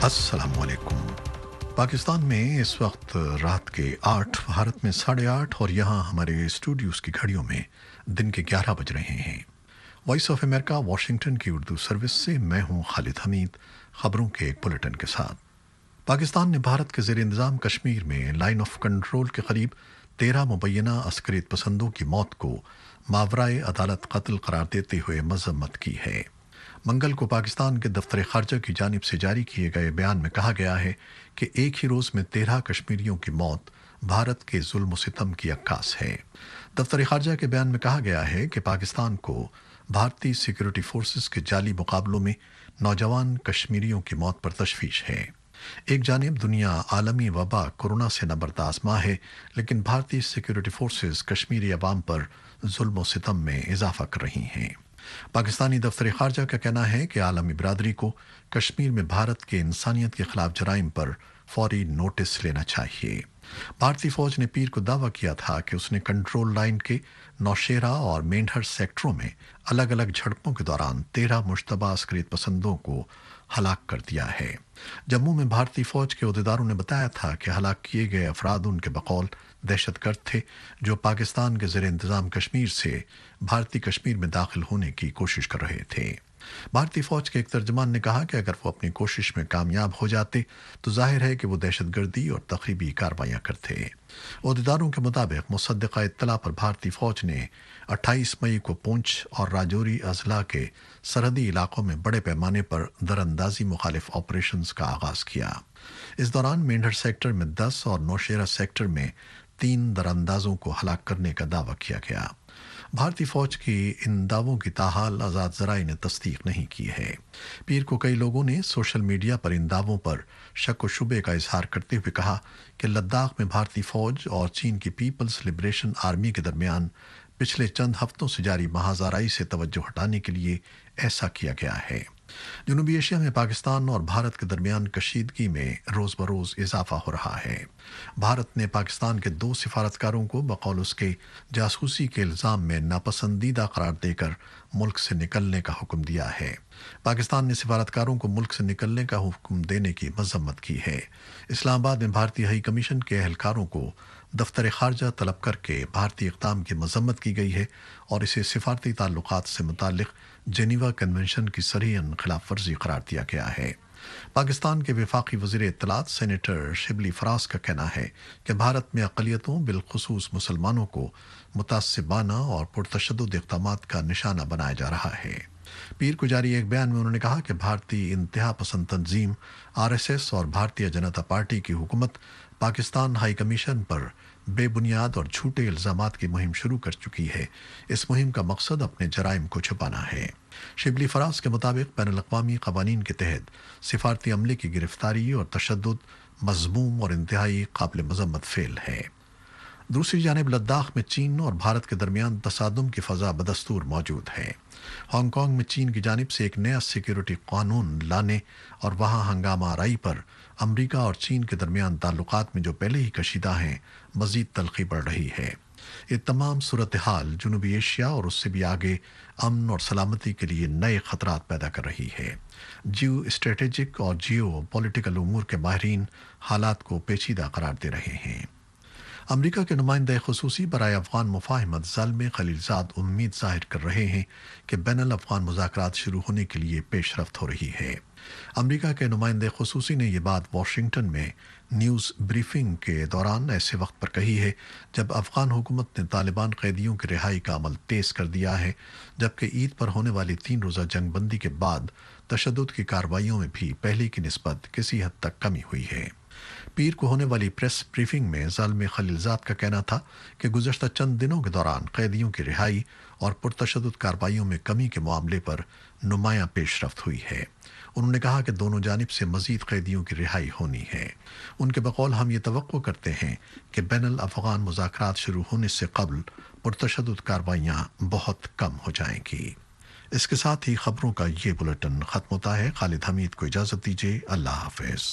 अस्सलाम वालेकुम। पाकिस्तान में इस वक्त रात के 8, भारत में 8:30 और यहाँ हमारे स्टूडियोज़ की घड़ियों में दिन के 11 बज रहे हैं। वॉइस ऑफ अमेरिका वाशिंगटन की उर्दू सर्विस से मैं हूँ खालिद हमीद, खबरों के एक बुलेटिन के साथ। पाकिस्तान ने भारत के ज़ेर इंतज़ाम कश्मीर में लाइन ऑफ कंट्रोल के करीब 13 मुबैना अस्करियत पसंदों की मौत को मावराए अदालत कत्ल करार देते हुए मजम्मत की है। मंगल को पाकिस्तान के दफ्तर खारजा की जानिब से जारी किए गए बयान में कहा गया है कि एक ही रोज़ में 13 कश्मीरियों की मौत भारत के जुल्म व सितम की अक्कास है। दफ्तर खारजा के बयान में कहा गया है कि पाकिस्तान को भारतीय सिक्योरिटी फोर्सेस के जाली मुकाबलों में नौजवान कश्मीरियों की मौत पर तशवीश है। एक जानिब दुनिया आलमी वबा कोरोना से नबर्द आज़मा है, लेकिन भारतीय सिक्योरिटी फोर्सेस कश्मीरी अवाम पर जुल्म व सितम में इजाफा कर रही हैं। पाकिस्तानी दफ्तर खारजा का कहना है कि आलमी बिरादरी को कश्मीर में भारत के इंसानियत के खिलाफ जराइम पर फौरी नोटिस लेना चाहिए। भारतीय फौज ने पीर को दावा किया था कि उसने कंट्रोल लाइन के नौशेरा और मेंढर सेक्टरों में अलग अलग झड़पों के दौरान 13 मुश्तबा अस्करियत पसंदों को हलाक कर दिया है। जम्मू में भारतीय फौज के अहदेदारों ने बताया था कि हलाक किए गए अफराद उनके बकौल दहशतगर्द थे जो पाकिस्तान के ज़ेर इंतज़ाम कश्मीर से भारतीय कश्मीर में दाखिल होने की कोशिश कर रहे थे। भारतीय फौज के एक तर्जमान ने कहा कि अगर वो अपनी कोशिश में कामयाब हो जाते तो जाहिर है कि वो दहशतगर्दी और तखरीबी कार्रवाइयाँ करते। अहदेदारों के मुताबिक मुसद्दक़ा इत्तला पर भारतीय फौज ने 28 मई को पूंछ और राजौरी अजला के सरहदी इलाकों में बड़े पैमाने पर दरअंदाजी मुखालिफ ऑपरेशंस का आगाज़ किया। इस दौरान मेंढर सेक्टर में 10 और नौशेरा सेक्टर में 3 दरअंदाजों को हलाक करने का दावा किया गया। भारतीय फौज की इन दावों की ताहाल आज़ाद ज़राए ने तस्दीक नहीं की है। पीर को कई लोगों ने सोशल मीडिया पर इन दावों पर शक व शुबे का इजहार करते हुए कहा कि लद्दाख में भारतीय फौज और चीन की पीपल्स लिबरेशन आर्मी के दरमियान पिछले चंद हफ्तों से जारी महाज़ाराई से तवज्जो हटाने के लिए ऐसा किया गया है। जनूबी एशिया में पाकिस्तान और भारत के दरमियान कशीदगी में रोज़ बरोज़ इजाफा हो रहा है। भारत ने पाकिस्तान के 2 सिफारतकारों को बकौल उसके जासूसी के इल्ज़ाम में नापसंदीदा करार देकर मुल्क से निकलने का हुक्म दिया है। पाकिस्तान ने सिफारतकारों को मुल्क से निकलने का हुक्म देने की मजम्मत की है। इस्लामाबाद में भारतीय हाई कमीशन के एहलकारों को दफ्तर खारजा तलब करके भारतीय इक़दाम की मजम्मत की गई है और इसे सिफारती ताल्लुकात से मुताल्लिक़ जेनीवा कन्वेंशन की सरीहन खिलाफ वर्जी करार दिया गया है। पाकिस्तान के वफाकी वज़ीर इत्तलात सेनेटर शिबली फराज का कहना है कि भारत में अक़लियतों बिलखुसूस मुसलमानों को मुतासिबाना और पुरतशद्दुद इक़दामात का निशाना बनाया जा रहा है। पीर को जारी एक बयान में उन्होंने कहा कि भारतीय इंतहा पसंद तंजीम RSS और भारतीय जनता पार्टी की हुकूमत पाकिस्तान हाई कमीशन पर बेबुनियाद और झूठे इल्ज़ामात की मुहिम शुरू कर चुकी है। इस मुहिम का मकसद अपने जराइम को छुपाना है। शिबली फराज के मुताबिक बैनुल अक़वामी क़वानीन के तहत सिफारती अमले की गिरफ्तारी और तशद्दुद मज़मूम और इंतहाई काबिल मज़म्मत फ़ेल है। दूसरी जानिब लद्दाख में चीन और भारत के दरमियान तसादुम की फ़ज़ा बदस्तूर मौजूद है। हांगकांग में चीन की जानिब से एक नया सिक्योरिटी कानून लाने और वहाँ हंगामा आराई पर अमरीका और चीन के दरमियान ताल्लुकात में जो पहले ही कशीदा हैं मज़ीद तलख़ी बढ़ रही है। ये तमाम सूरत हाल जनूबी एशिया और उससे भी आगे अमन और सलामती के लिए नए ख़तरात पैदा कर रही है। जियो स्ट्रेटेजिक और जियो पॉलिटिकल उमूर के माहिरीन हालात को पेचीदा करार दे रहे हैं। अमरीका के नुमाइंदा ख़ुसूसी बराए अफ़गान मुफ़ाहिमत ज़ाल्मे खलीलज़ाद उम्मीद ज़ाहिर कर रहे हैं कि बैनुल अफ़गान मुज़ाकरात शुरू होने के लिए पेशरफ्त हो रही है। अमरीका के नुमाइंदे ख़ुसूसी ने यह बात वाशिंगटन में न्यूज़ ब्रीफिंग के दौरान ऐसे वक्त पर कही है जब अफ़गान हुकूमत ने तालिबान कैदियों की रिहाई का अमल तेज़ कर दिया है, जबकि ईद पर होने वाली 3 रोज़ा जंग बंदी के बाद तशद्दुद की कार्रवाइयों में भी पहले की निस्बत किसी हद तक कमी हुई है। पीर को होने वाली प्रेस ब्रीफिंग में ज़ाल्मे खलीलज़ाद का कहना था कि गुज़श्ता चंद दिनों के दौरान कैदियों की रिहाई और पुरतशद्दुद कार्रवाइयों में कमी के मामले पर नुमायां पेशरफ्त हुई है। उन्होंने कहा कि दोनों जानिब से मज़ीद कैदियों की रिहाई होनी है। उनके बकौल हम ये तवक्को करते हैं कि बैनुल अफ़गान मुज़ाकरात शुरू होने से कबल पुरतशद्दुद कार्रवाइयाँ बहुत कम हो जाएंगी। इसके साथ ही खबरों का ये बुलेटिन ख़त्म होता है। खालिद हमीद को इजाज़त दीजिए। अल्लाह हाफ़िज़।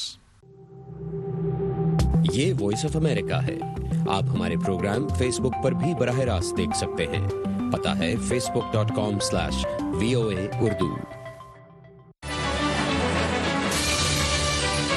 ये वॉइस ऑफ अमेरिका है। आप हमारे प्रोग्राम फेसबुक पर भी बराह रास्त देख सकते हैं। पता है facebook.com/VOA Urdu।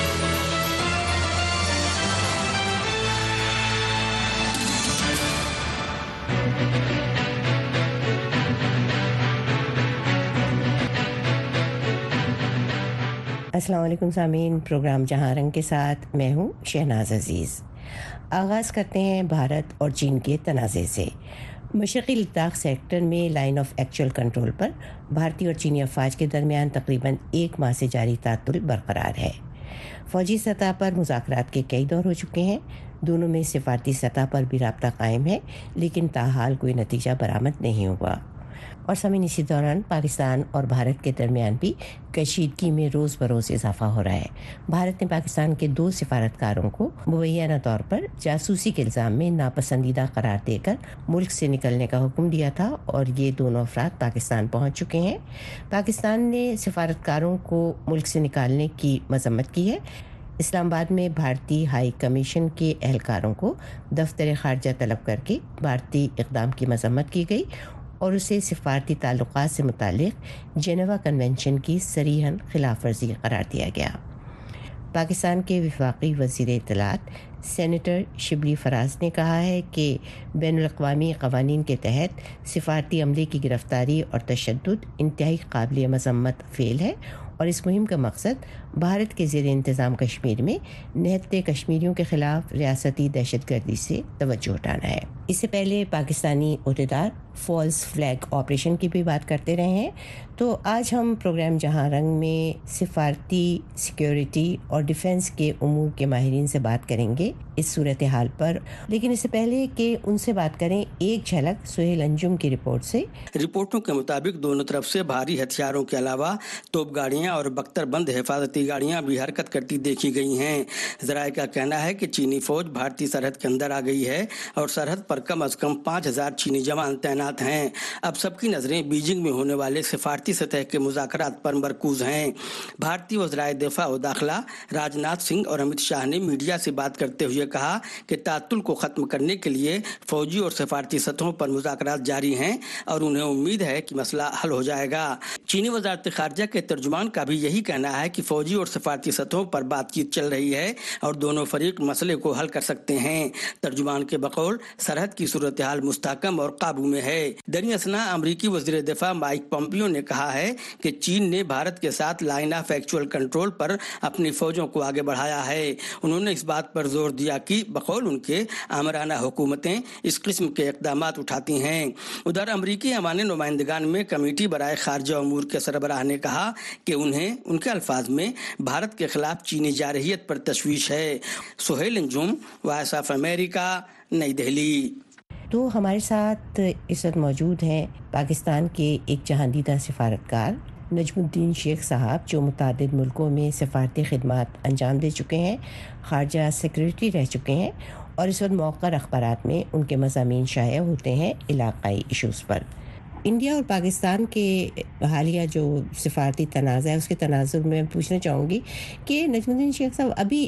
अस्सलाम वालेकुम सामीन, प्रोग्राम जहां रंग के साथ मैं हूं शहनाज अजीज़। आगाज़ करते हैं भारत और चीन के तनाज़े से। मशरक़ी लद्दाख सेक्टर में लाइन ऑफ एक्चुअल कंट्रोल पर भारतीय और चीनी अफवाज के दरमियान तकरीबन एक माह से जारी तातुल बरकरार है। फ़ौजी सतह पर मुज़ाकरात के कई दौर हो चुके हैं। दोनों में सिफारती सतह पर भी राब्ता कायम है, लेकिन ताहाल कोई नतीजा बरामद नहीं हुआ। और सामीन, इसी दौरान पाकिस्तान और भारत के दरमियान भी कशीदगी में रोज़ बरोज़ इजाफा हो रहा है। भारत ने पाकिस्तान के 2 सिफारतकारों को मुबैना तौर पर जासूसी के इल्ज़ाम में नापसंदीदा करार देकर मुल्क से निकलने का हुक्म दिया था और ये दोनों अफराद पाकिस्तान पहुँच चुके हैं। पाकिस्तान ने सिफारतकारों को मुल्क से निकालने की मजम्मत की है। इस्लामाबाद में भारतीय हाई कमीशन के एहलकारों को दफ्तर खारजा तलब करके भारतीय इक़दाम की मजम्मत की गई और उसे सिफारती ताल्लुकात से मुताल्लिक़ जेनेवा कन्वेंशन की सरीहन खिलाफ वर्जी करार दिया गया। पाकिस्तान के वफाकी वज़ीर इत्तलात सेनेटर शिबली फराज ने कहा है कि बैनुल-अक़वामी क़वानीन के तहत सिफारती अमले की गिरफ़्तारी और तशद्दुद इंतहाई काबिल मज़म्मत फ़ेल है और इस मुहिम का मकसद भारत के ज़ेर इंतज़ाम कश्मीर में निहत्ते कश्मीरियों के ख़िलाफ़ रियासती दहशतगर्दी से तवज्जो हटाना है। इससे पहले पाकिस्तानी अहदेदार फॉल्स फ्लैग ऑपरेशन की भी बात करते रहे हैं। तो आज हम प्रोग्राम जहां रंग में सिफारती सिक्योरिटी और डिफेंस के उमूर के माहिरीन से बात करेंगे इस सूरत हाल पर, लेकिन इससे पहले कि उनसे बात करें, एक झलक सुहेल अंजुम की रिपोर्ट से। रिपोर्टों के मुताबिक दोनों तरफ से भारी हथियारों के अलावा तोप गाड़ियां और बख्तरबंद हिफाजती गाड़ियां भी हरकत करती देखी गई हैं। ज़राए का कहना है कि चीनी फौज भारतीय सरहद के अंदर आ गई है और सरहद पर कम अज कम 5000 चीनी जवान तैनात हैं। अब सबकी नजरें बीजिंग में होने वाले सिफारती सतह के मुज़ाकरात पर मरकूज हैं। भारतीय वज़राए दिफा व दाखिला राजनाथ सिंह और अमित शाह ने मीडिया से बात करते हुए कहा कि तातुल को ख़त्म करने के लिए फ़ौजी और सिफारती सतहों पर मुज़ाकरात जारी हैं और उन्हें उम्मीद है कि मसला हल हो जाएगा। चीनी वज़ारत ख़ारजा के तर्जुमान का भी यही कहना है कि फ़ौजी और सिफारती सतहों पर बातचीत चल रही है और दोनों फरीक मसले को हल कर सकते हैं। तर्जुमान के बकौल सरहद की सूरत हाल मुस्तहकम और काबू में है। दरमियान असना अमरीकी वज़ीर दिफा माइक पोम्पियो ने कहा है कि चीन ने भारत के साथ लाइन ऑफ एक्चुअल कंट्रोल पर अपनी फ़ौजों को आगे बढ़ाया है। उन्होंने इस बात पर जोर दिया कि बकौल उनके आमराना हुकूमतें इस किस्म के इक़दामात उठाती हैं। उधर अमरीकी अमाने नुमाइंदगान में कमेटी बराए खारजा उमूर के सरबराह ने कहा कि उन्हें उनके अल्फाज में भारत के खिलाफ चीनी जारहियत पर तशवीश है। Suhail Anjum, Voice of America, नई दिल्ली। तो हमारे साथ इस वक्त मौजूद हैं पाकिस्तान के एक जहांदीदा सिफारतकार नजमुद्दीन शेख साहब, जो मुतादिद मुल्कों में सिफारती खिदमात अंजाम दे चुके हैं, खारजा सेक्रेटरी रह चुके हैं और इस वक्त मौक़र अखबारात में उनके मज़ामीन शाया होते हैं इलाक़ाई इशूज़ पर। इंडिया और पाकिस्तान के हालिया जो सिफारती तनाज़ा है, उसके तनाज़ुर में मैं पूछना चाहूँगी कि नजमुद्दीन शेख साहब, अभी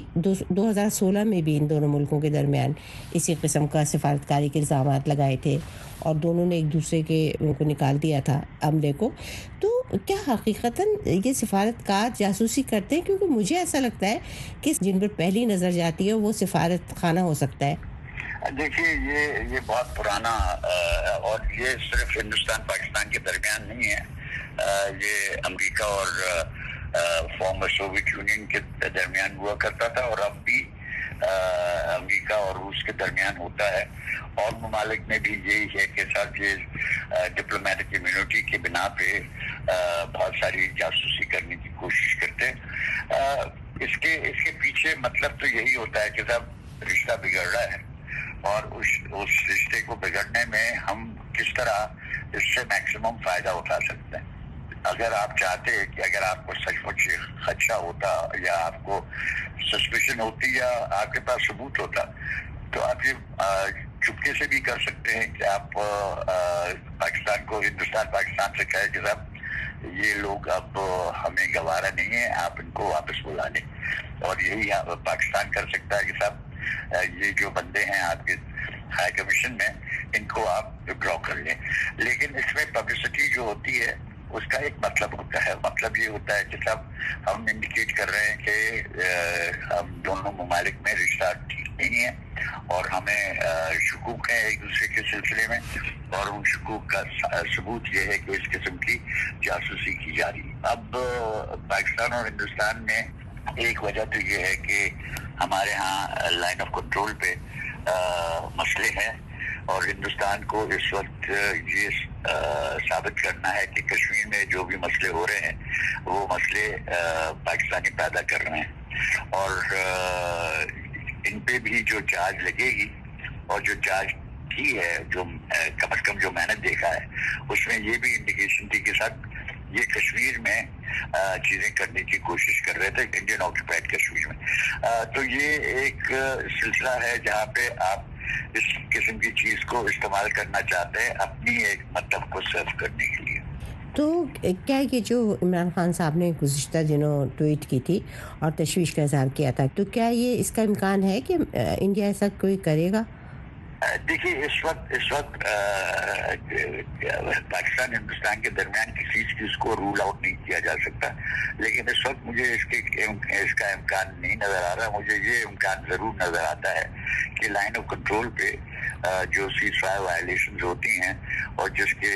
2016 में भी इन दोनों मुल्कों के दरमियान इसी किस्म का सिफारतकारी के इल्ज़ामात लगाए थे और दोनों ने एक दूसरे के उनको निकाल दिया था अमले को। तो क्या हकीकतन ये सिफारतकार जासूसी करते हैं? क्योंकि मुझे ऐसा लगता है कि जिन पर पहली नज़र जाती है वो सिफारत खाना हो सकता है। देखिए, ये बहुत पुराना और ये सिर्फ हिंदुस्तान पाकिस्तान के दरमियान नहीं है, ये अमेरिका और फॉर्मर सोवियत यूनियन के दरमियान हुआ करता था और अब भी अमेरिका और रूस के दरमियान होता है। और ममालिक में भी यही है कि साथ ये डिप्लोमेटिक इम्यूनिटी के बिना पे बहुत सारी जासूसी करने की कोशिश करते हैं। इसके पीछे मतलब तो यही होता है कि साहब रिश्ता बिगड़ रहा है और उस रिश्ते को बिगड़ने में हम किस तरह इससे मैक्सिमम फायदा उठा सकते हैं। अगर आप चाहते हैं कि अगर आपको सचमुच खदशा होता या आपको सस्पिशन होती या आपके पास सबूत होता तो आप ये चुपके से भी कर सकते हैं कि आप पाकिस्तान को, हिंदुस्तान पाकिस्तान से कहे कि साहब ये लोग अब हमें गवारा नहीं है, आप इनको वापस बुला लें। और यही पाकिस्तान कर सकता है कि साहब ये जो बंदे हैं आपके हाई कमीशन में, इनको आप विड्रॉ कर लें। लेकिन इसमें पब्लिसिटी जो होती है उसका एक मतलब होता है। मतलब ये होता है कि साहब हम इंडिकेट कर रहे हैं कि हम दोनों ममालिक में रिश्ता ठीक नहीं है और हमें शुकूक है एक दूसरे के सिलसिले में, और उन शुकूक का सबूत ये है कि इस किस्म की जासूसी की जा रही है। اب پاکستان اور ہندوستان میں ایک وجہ تو یہ ہے کہ ہمارے ہاں لائن آف کنٹرول پہ مسئلے ہیں، اور ہندوستان کو اس وقت یہ ثابت کرنا ہے کہ کشمیر میں جو بھی مسئلے ہو رہے ہیں وہ مسئلے پاکستانی پیدا کر رہے ہیں، اور ان پہ بھی جو چارج لگے گی اور جو چارج کی ہے، جو کم از کم جو میں نے دیکھا ہے اس میں یہ بھی انڈیکیشن تھی کہ سب یہ کشمیر میں چیزیں کرنے کی کوشش کر رہے تھے، انڈین آکوپائڈ کشمیر میں۔ تو یہ ایک سلسلہ ہے جہاں پہ آپ اس قسم کی چیز کو استعمال کرنا چاہتے ہیں اپنی ایک مطلب کو سرو کرنے کے لیے۔ تو کیا یہ جو عمران خان صاحب نے گزشتہ دنوں ٹویٹ کی تھی اور تشویش کا اظہار کیا تھا، تو کیا یہ اس کا امکان ہے کہ انڈیا ایسا کوئی کرے گا؟ دیکھیے اس وقت پاکستان ہندوستان کے درمیان کسی چیز کو رول آؤٹ نہیں کیا جا سکتا، لیکن اس وقت مجھے اس کا امکان نہیں نظر آ رہا۔ مجھے یہ امکان ضرور نظر آتا ہے کہ لائن آف کنٹرول پہ جو سیز فائر وائلیشنز ہوتی ہیں اور جس کے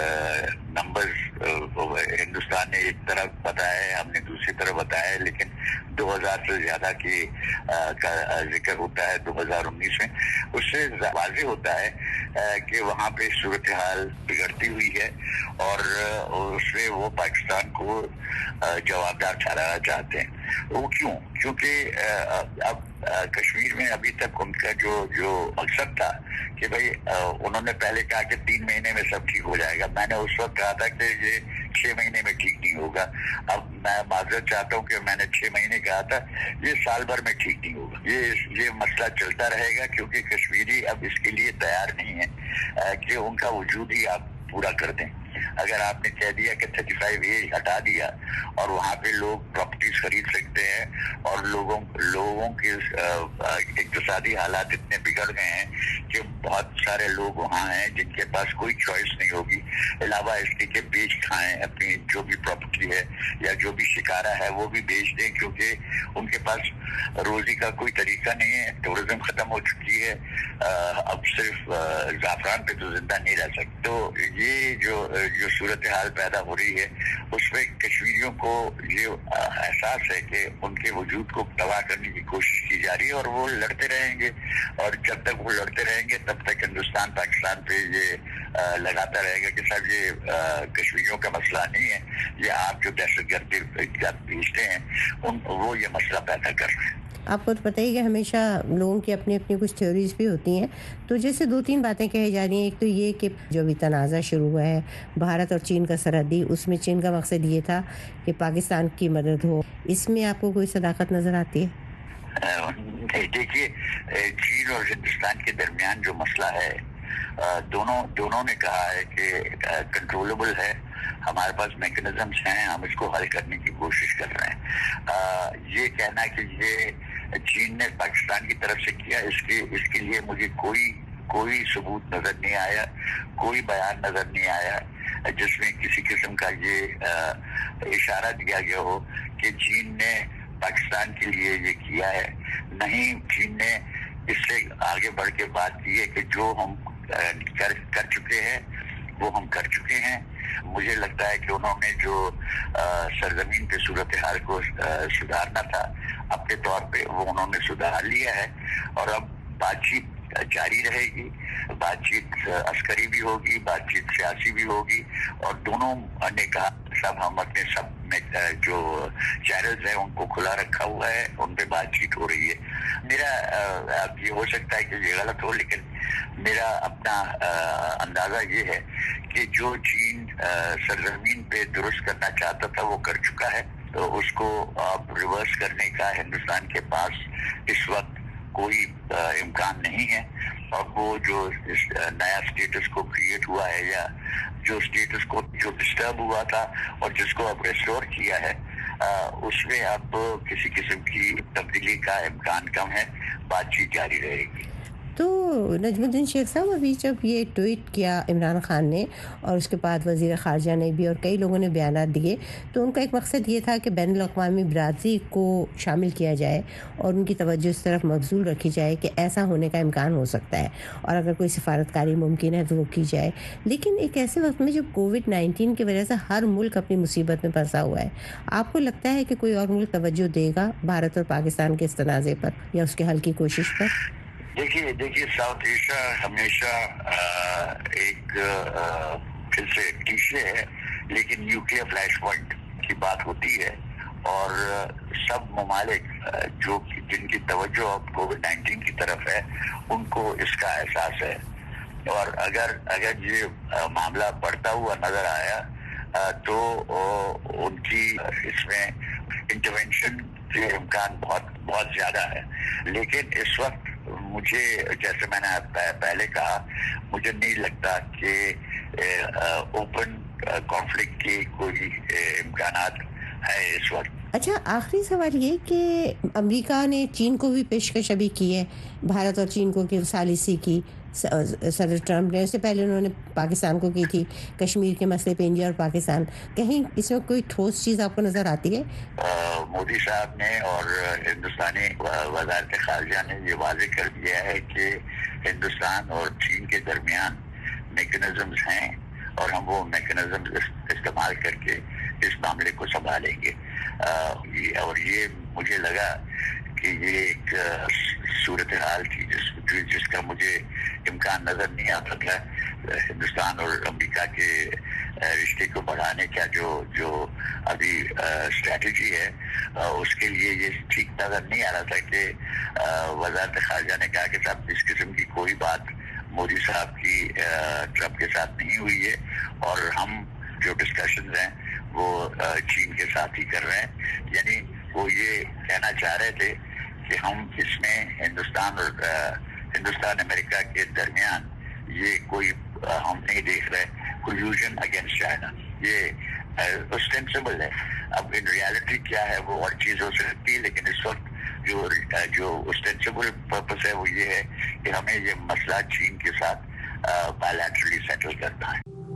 نمبرز ہندوستان نے ایک طرف بتایا ہے، ہم نے دوسری طرف بتایا ہے، لیکن 2000 سے زیادہ کا ذکر ہوتا ہے 2019 میں۔ اس سے واضح ہوتا ہے کہ وہاں پہ صورتحال بگڑتی ہوئی ہے، اور اس میں وہ پاکستان کو جوابدار ٹھہرانا چاہتے ہیں۔ وہ کیونکہ اب کشمیر میں ابھی تک ان کا جو مقصد تھا کہ بھائی انہوں نے پہلے کہا کہ 3 مہینے میں سب ٹھیک ہو جائے گا، میں نے اس وقت کہا تھا کہ یہ 6 مہینے میں ٹھیک نہیں ہوگا۔ اب میں معذرت چاہتا ہوں کہ میں نے 6 مہینے کہا تھا، یہ سال بھر میں ٹھیک نہیں ہوگا۔ یہ مسئلہ چلتا رہے گا، کیونکہ کشمیری اب اس کے لیے تیار نہیں ہے کہ ان کا وجود ہی آپ پورا کر دیں۔ اگر آپ نے کہہ دیا کہ 35A ہٹا دیا اور وہاں پہ لوگ پراپرٹیز خرید سکتے ہیں، اور لوگوں کے اقتصادی حالات اتنے بگڑ گئے ہیں کہ بہت سارے لوگ وہاں ہیں جن کے پاس کوئی چوائس نہیں ہوگی علاوہ اس کے کہ بیچ کھائیں اپنی جو بھی پراپرٹی ہے یا جو بھی شکارہ ہے وہ بھی بیچ دیں، کیونکہ ان کے پاس روزی کا کوئی طریقہ نہیں ہے، ٹورزم ختم ہو چکی ہے، اب صرف زعفران پہ تو زندہ نہیں رہ سکتے۔ تو یہ جو صورتحال پیدا ہو رہی ہے اس میں کشمیریوں کو یہ احساس ہے کہ ان کے وجود کو تباہ کرنے کی کوشش کی جا رہی ہے، اور وہ لڑتے رہیں گے، اور جب تک وہ لڑتے رہیں گے تب تک ہندوستان پاکستان پہ یہ لگاتا رہے گا کہ صاحب یہ کشمیریوں کا مسئلہ نہیں ہے، یہ آپ جو دہشت گردی بھیجتے ہیں وہ یہ مسئلہ پیدا کر رہے ہیں۔ آپ کو تو پتہ ہی کہ ہمیشہ لوگوں کی اپنی اپنی کچھ تھیوریز بھی ہوتی ہیں، تو جیسے 2-3 باتیں کہی جا رہی ہیں۔ ایک تو یہ کہ جو بھی تنازع شروع ہوا ہے بھارت اور چین کا سرحدی، اس میں چین کا مقصد یہ تھا کہ پاکستان کی مدد ہو، اس میں آپ کو کوئی صداقت نظر آتی ہے؟ دیکھیے چین اور ہندوستان کے درمیان جو مسئلہ ہے دونوں نے کہا ہے کہ کنٹرولبل ہے، ہمارے پاس میکنزمز ہیں، ہم اس کو حل کرنے کی کوشش کر رہے ہیں۔ یہ کہنا کہ یہ چین نے پاکستان کی طرف سے کیا، اس کے لیے مجھے کوئی ثبوت نظر نہیں آیا، کوئی بیان نظر نہیں آیا جس میں کسی قسم کا یہ اشارہ دیا گیا ہو کہ چین نے پاکستان کے لیے یہ کیا ہے۔ نہیں، چین نے اس سے آگے بڑھ کے بات کی ہے کہ جو ہم کر چکے ہیں وہ ہم کر چکے ہیں۔ مجھے لگتا ہے کہ انہوں نے جو سرزمین پہ صورتحال کو سدھارنا تھا اپنے طور پہ وہ انہوں نے سدھار لیا ہے، اور اب بات چیت جاری رہے گی، بات چیت عسکری بھی ہوگی، بات چیت سیاسی بھی ہوگی، اور دونوں نے کہا سب ہم اپنے سب میں جو چینلز ہیں ان کو کھلا رکھا ہوا ہے، ان پہ بات چیت ہو رہی ہے۔ میرا اب یہ ہو سکتا ہے کہ یہ غلط ہو، لیکن میرا اپنا اندازہ یہ ہے کہ جو چین سرزمین پہ درست کرنا چاہتا تھا وہ کر چکا ہے، تو اس کو اب ریورس کرنے کا ہندوستان کے پاس اس وقت کوئی امکان نہیں ہے، اور وہ جو نیا اسٹیٹس کو کریٹ ہوا ہے یا جو اسٹیٹس کو جو ڈسٹرب ہوا تھا اور جس کو اب ریسٹور کیا ہے اس میں اب کسی قسم کی تبدیلی کا امکان کم ہے، بات چیت جاری رہے گی۔ تو نجم الدین شیخ صاحب ابھی جب یہ ٹویٹ کیا عمران خان نے اور اس کے بعد وزیر خارجہ نے بھی اور کئی لوگوں نے بیانات دیے تو ان کا ایک مقصد یہ تھا کہ بین الاقوامی برادری کو شامل کیا جائے اور ان کی توجہ اس طرف مبذول رکھی جائے کہ ایسا ہونے کا امکان ہو سکتا ہے اور اگر کوئی سفارتکاری ممکن ہے تو وہ کی جائے. لیکن ایک ایسے وقت میں جب کووڈ-19 کی وجہ سے ہر ملک اپنی مصیبت میں پھنسا ہوا ہے, آپ کو لگتا ہے کہ کوئی اور ملک توجہ دے گا بھارت اور پاکستان کے اس تنازع پر یا اس کے حل کی کوشش پر؟ دیکھیے ساؤتھ ایشیا ہمیشہ ایک پھر سے کلیشے ہے, لیکن نیوکلیئر فلیش پوائنٹ کی بات ہوتی ہے اور سب ممالک جن کی توجہ اب کووڈ-19 کی طرف ہے ان کو اس کا احساس ہے, اور اگر یہ معاملہ بڑھتا ہوا نظر آیا تو ان کی اس میں انٹرونشن کے امکان بہت زیادہ ہے. لیکن اس وقت مجھے, جیسے میں نے پہلے کہا, مجھے نہیں لگتا کہ اوپن کانفلکٹ کی کوئی امکانات ہے اس وقت. اچھا, آخری سوال یہ کہ امریکہ نے چین کو بھی پیشکش ابھی کی ہے, بھارت اور چین کو کہ ثالثی کی صدر ٹرمپ نے, اس سے پہلے انہوں نے پاکستان کو کی تھی کشمیر کے مسئلے پہ انڈیا اور پاکستان. کہیں اس میں کوئی ٹھوس چیز آپ کو نظر آتی ہے؟ مودی صاحب نے اور ہندوستانی وزارت خارجہ نے یہ واضح کر دیا ہے کہ ہندوستان اور چین کے درمیان میکنزمز ہیں اور ہم وہ میکنزمز استعمال کر کے اس معاملے کو سنبھالیں گے. اور یہ مجھے لگا کہ یہ ایک صورتحال تھی جس کا مجھے امکان نظر نہیں آتا تھا. ہندوستان اور امریکہ کے رشتے کو بڑھانے کا جو ابھی اسٹریٹجی ہے اس کے لیے یہ ٹھیک نظر نہیں آ رہا تھا کہ وزارت خارجہ نے کہا کہ صاحب اس قسم کی کوئی بات مودی صاحب کی ٹرمپ کے ساتھ نہیں ہوئی ہے اور ہم جو ڈسکشنز ہیں وہ چین کے ساتھ ہی کر رہے ہیں. یعنی وہ یہ کہنا چاہ رہے تھے کہ ہم اس میں ہندوستان امریکہ کے درمیان یہ کوئی ہم نہیں دیکھ رہے کولیوژن اگینسٹ چائنا. یہ اسٹینسبل ہے. اب ان ریالٹی کیا ہے وہ اور چیز ہو سکتی ہے, لیکن اس وقت جو اسٹینسبل پرپس ہے وہ یہ ہے کہ ہمیں یہ مسئلہ چین کے ساتھ بائیلیٹرلی سیٹل کرنا ہے.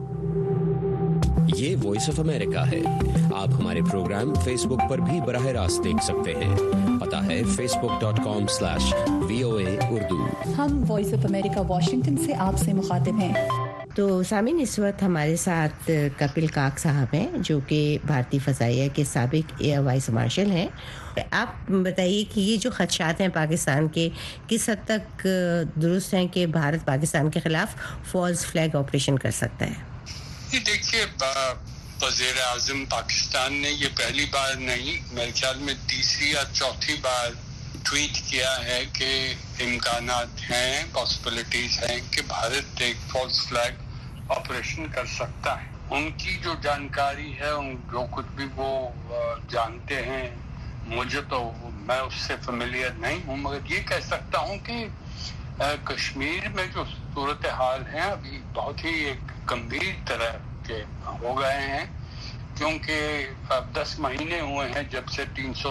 یہ وائس آف امریکہ ہے. آپ ہمارے پروگرام فیس بک پر بھی براہ راست دیکھ سکتے ہیں. پتہ ہے facebook.com/VOA Urdu. ہم وائس آف امریکہ واشنگٹن سے آپ سے مخاطب ہیں. تو سامعین, اس وقت ہمارے ساتھ کپل کاک صاحب ہیں جو کہ بھارتی فضائیہ کے سابق ایئر وائس مارشل ہیں. آپ بتائیے کہ یہ جو خدشات ہیں پاکستان کے کس حد تک درست ہیں کہ بھارت پاکستان کے خلاف فالس فلیگ آپریشن کر سکتا ہے؟ دیکھیے, وزیر اعظم پاکستان نے یہ پہلی بار نہیں, میرے خیال میں تیسری یا چوتھی بار ٹویٹ کیا ہے کہ امکانات ہیں, پاسبلٹیز ہیں کہ بھارت ایک فالس فلیگ آپریشن کر سکتا ہے. ان کی جو جانکاری ہے, جو کچھ بھی وہ جانتے ہیں, مجھے تو میں اس سے فیملیئر نہیں ہوں, مگر یہ کہہ سکتا ہوں کہ کشمیر میں جو صورتحال ہیں ابھی بہت ہی ایک گمبھیر طرح کے ہو گئے ہیں, کیونکہ اب 10 مہینے ہوئے ہیں جب سے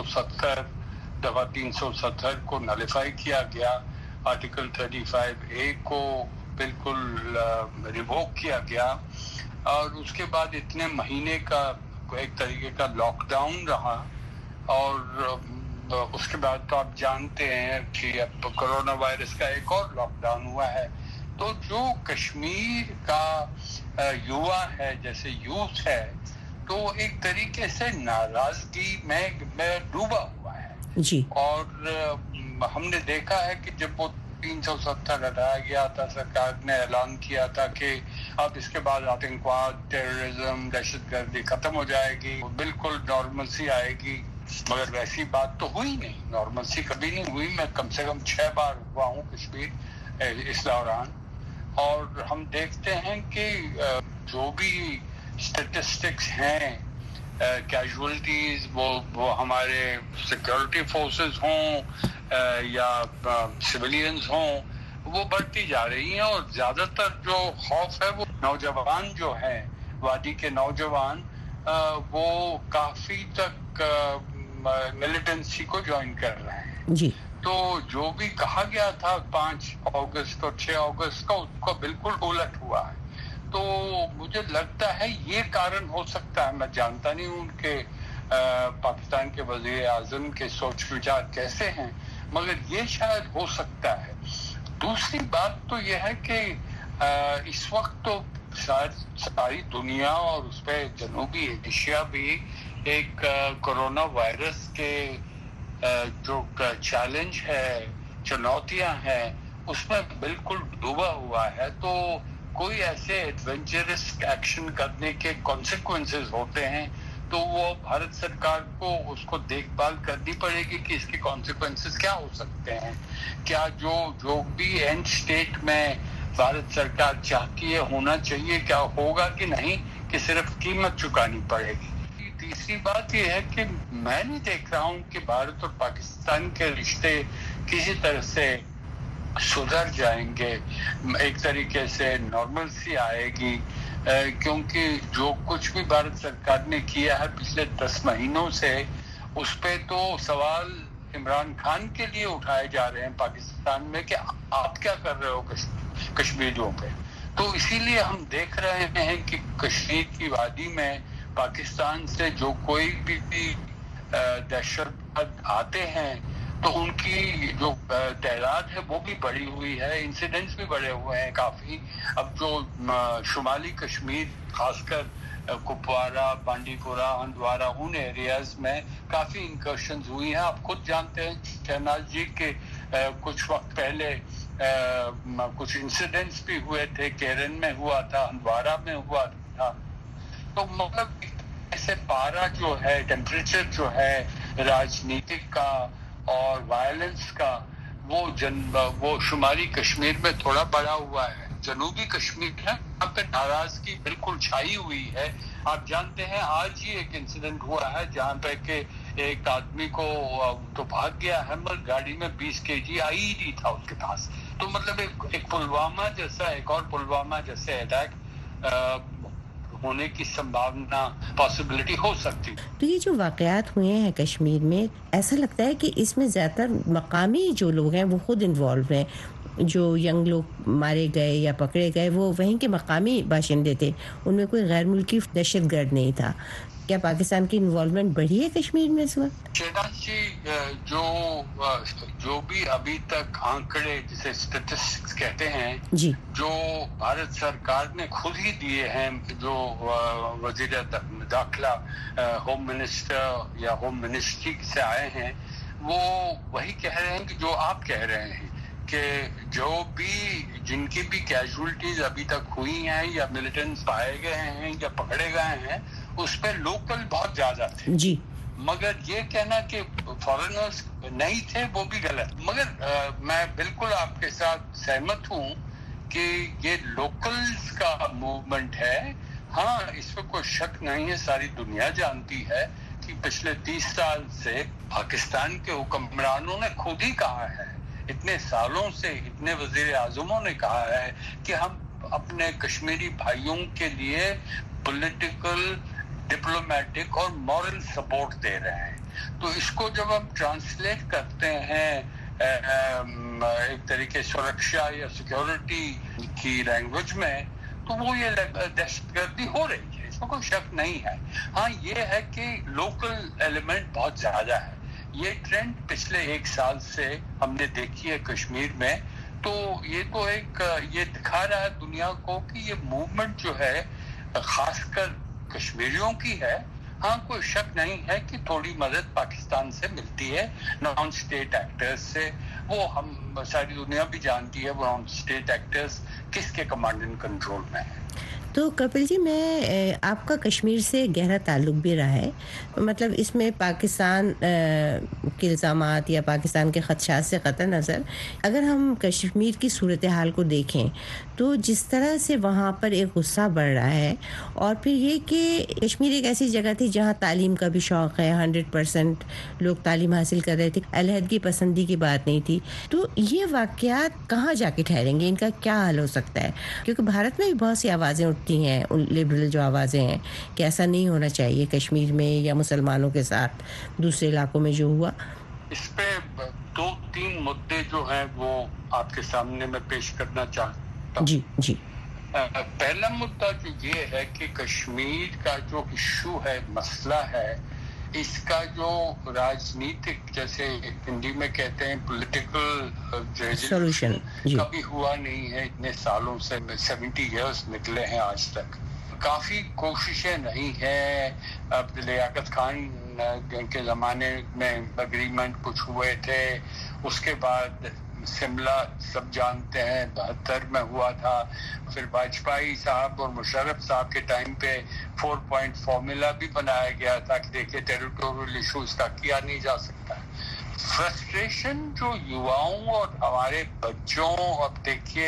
370 کو نلیفائی کیا گیا, آرٹیکل 35A کو بالکل ریووک کیا گیا, اور اس کے بعد اتنے مہینے کا ایک طریقے کا لاک ڈاؤن رہا, اور اس کے بعد تو آپ جانتے ہیں کہ اب کرونا وائرس کا ایک اور لاک ڈاؤن ہوا ہے. تو جو کشمیر کا یوا ہے, جیسے یوتھ ہے, تو ایک طریقے سے ناراضگی میں ڈوبا ہوا ہے جی. اور ہم نے دیکھا ہے کہ جب وہ 370 ہٹایا گیا تھا, سرکار نے اعلان کیا تھا کہ اب اس کے بعد آتنکواد, ٹیررزم, دہشت گردی ختم ہو جائے گی, بالکل نارملسی آئے گی, مگر ویسی بات تو ہوئی نہیں. نارملسی کبھی نہیں ہوئی. میں کم سے کم 6 بار ہوا ہوں کشمیر اس دوران, اور ہم دیکھتے ہیں کہ جو بھی اسٹیٹسٹکس ہیں, کیجولٹیز, وہ ہمارے سیکورٹی فورسز ہوں یا سویلینز ہوں, وہ بڑھتی جا رہی ہیں. اور زیادہ تر جو خوف ہے وہ نوجوان جو ہیں, وادی کے نوجوان, وہ کافی تک ملیٹنسی کو جوائن کر رہے ہیں. جی. तो जो भी कहा गया था 5 अगस्त और 6 अगस्त का, उसका बिल्कुल उलट हुआ है। तो मुझे लगता है ये कारण हो सकता है, मैं जानता नहीं हूँ उनके पाकिस्तान के वजीर आजम के सोच विचार कैसे हैं, मगर ये शायद हो सकता है। दूसरी बात तो यह है कि इस वक्त तो सारी दुनिया और उस पर जनूबी एशिया भी एक कोरोना वायरस के जो चैलेंज है, चुनौतियां हैं, उसमें बिल्कुल डूबा हुआ है। तो कोई ऐसे एडवेंचरस एक्शन करने के कॉन्सिक्वेंसेस होते हैं, तो वो भारत सरकार को उसको देखभाल करनी पड़ेगी कि इसके कॉन्सिक्वेंसेस क्या हो सकते हैं। क्या जो भी एंड स्टेट में भारत सरकार चाहती है होना चाहिए, क्या होगा कि नहीं, कि सिर्फ कीमत चुकानी पड़ेगी। तीसरी बात यह है कि मैं नहीं देख रहा हूँ कि भारत और पाकिस्तान के रिश्ते किसी तरह से सुधर जाएंगे, एक तरीके से नॉर्मल सी आएगी, क्योंकि जो कुछ भी भारत सरकार ने किया है पिछले 10 महीनों से, उस पे तो सवाल इमरान खान के लिए उठाए जा रहे हैं पाकिस्तान में कि आप क्या कर रहे हो कश्मीरियों पे। तो इसीलिए हम देख रहे हैं कि कश्मीर की वादी में पाकिस्तान से जो कोई भी दहशतगर्द आते हैं, तो उनकी जो तादाद है वो भी बढ़ी हुई है, इंसिडेंट्स भी बढ़े हुए हैं काफ़ी। अब जो शुमाली कश्मीर, खासकर कुपवारा, बांडीपुरा, हंदवारा, उन एरियाज में काफ़ी इंकर्शंस हुई हैं। आप खुद जानते हैं शहनाज जी के कुछ वक्त पहले कुछ इंसिडेंट्स भी हुए थे, केरन में हुआ था, हंदवारा में हुआ था। तो मतलब ऐसे पारा जो है, टेम्परेचर जो है राजनीतिक का और वायलेंस का, वो शुमाली कश्मीर में थोड़ा बढ़ा हुआ है। जनूबी कश्मीर है, यहाँ पे नाराजगी बिल्कुल छाई हुई है। आप जानते हैं आज ही एक इंसिडेंट हुआ है जहाँ पे के एक आदमी को तो भाग गया है, मगर गाड़ी में 20 kg IED था उसके पास। तो मतलब एक पुलवामा जैसा, एक और पुलवामा जैसे अटैक होने की संभावना, पॉसिबिलिटी हो सकती है। तो ये जो वाकयात हुए हैं कश्मीर में, ऐसा लगता है कि इसमें ज़्यादातर मकामी जो लोग हैं वो खुद इन्वॉल्व हैं। जो यंग लोग मारे गए या पकड़े गए वो वहीं के मकामी बाशिंदे थे, उनमें कोई गैर मुल्की दहशतगर्द नहीं था। क्या पाकिस्तान की इन्वॉल्वमेंट बढ़ी है कश्मीर में इस वक्त? शेनाज जी, जो भी अभी तक आंकड़े जिसे स्टैटिस्टिक्स कहते हैं जी, जो भारत सरकार ने खुद ही दिए हैं, जो वजीर दाखिला, होम मिनिस्टर या होम मिनिस्ट्री से आए हैं, वो वही कह रहे हैं कि जो आप कह रहे हैं कि जो भी जिनकी भी कैजुअलिटीज अभी तक हुई हैं या मिलिटेंट्स पाए गए हैं या पकड़े गए हैं, उस पर लोकल बहुत ज्यादा थे जी। मगर ये कहना कि फॉरेनर्स नहीं थे वो भी गलत। मगर मैं बिल्कुल आपके साथ सहमत हूँ कि ये लोकल्स का मूवमेंट है। हाँ, इसमें कोई शक नहीं है, सारी दुनिया जानती है कि पिछले 30 साल से पाकिस्तान के हुक्मरानों ने खुद ही कहा है, इतने सालों से इतने वजीर आजमों ने कहा है कि हम अपने कश्मीरी भाइयों के लिए पॉलिटिकल, डिप्लोमेटिक और मॉरल सपोर्ट दे रहे हैं। तो इसको जब हम ट्रांसलेट करते हैं एक तरीके सुरक्षा या सिक्योरिटी की लैंग्वेज में, तो वो ये दहशतगर्दी हो रही है, इसमें कोई शक नहीं है। हाँ, ये है कि लोकल एलिमेंट बहुत ज्यादा है। ये ट्रेंड पिछले 1 साल से हमने देखी है कश्मीर में। तो ये दिखा रहा है दुनिया को कि ये मूवमेंट जो है खासकर कश्मीरियों की है। हाँ, कोई शक नहीं है कि थोड़ी मदद पाकिस्तान से मिलती है, नॉन स्टेट एक्टर्स से। वो हम सारी दुनिया भी जानती है वो नॉन स्टेट एक्टर्स किसके कमांड एंड कंट्रोल में है। तो कपिल जी, मैं आपका कश्मीर से गहरा ताल्लुक़ भी रहा है, मतलब इसमें पाकिस्तान के इल्ज़ामात या पाकिस्तान के ख़दशात से क़तई नज़र अगर हम कश्मीर की सूरत हाल को देखें तो जिस तरह से वहाँ पर एक गुस्सा बढ़ रहा है, और फिर ये कि कश्मीर एक ऐसी जगह थी जहाँ तालीम का भी शौक़ है, 100% लोग तालीम हासिल कर रहे थे, अलहदगी पसंदी की बात नहीं थी। तो ये वाक़यात कहाँ जाके ठहरेंगे, इनका क्या हल हो सकता है? क्योंकि भारत में भी बहुत सी आवाज़ें उठती हैं, उन लिबरल जो आवाज़ें हैं कि ऐसा नहीं होना चाहिए कश्मीर में या मुसलमानों के साथ दूसरे इलाकों में जो हुआ। اس پہ 2-3 مدے جو ہیں وہ آپ کے سامنے میں پیش کرنا چاہتا ہوں. جی. پہلا مدعا جو یہ ہے کہ کشمیر کا جو ایشو ہے، مسئلہ ہے، اس کا جو راجنیتک، جیسے ہندی میں کہتے ہیں پولیٹیکل ریزولوشن کبھی ہوا نہیں ہے اتنے سالوں سے. 70 ایئرس نکلے ہیں آج تک. کافی کوششیں نہیں ہیں. اب لیاقت خان کے زمانے میں اگریمنٹ کچھ ہوئے تھے، اس کے بعد شملہ سب جانتے ہیں 72 میں ہوا تھا. پھر واجپئی صاحب اور مشرف صاحب کے ٹائم پہ 4 پوائنٹ فارمولا بھی بنایا گیا تھا کہ دیکھیں ٹیریٹوریل ایشوز کا کیا نہیں جا سکتا. فرسٹریشن جو یواؤں اور ہمارے بچوں، اب دیکھیے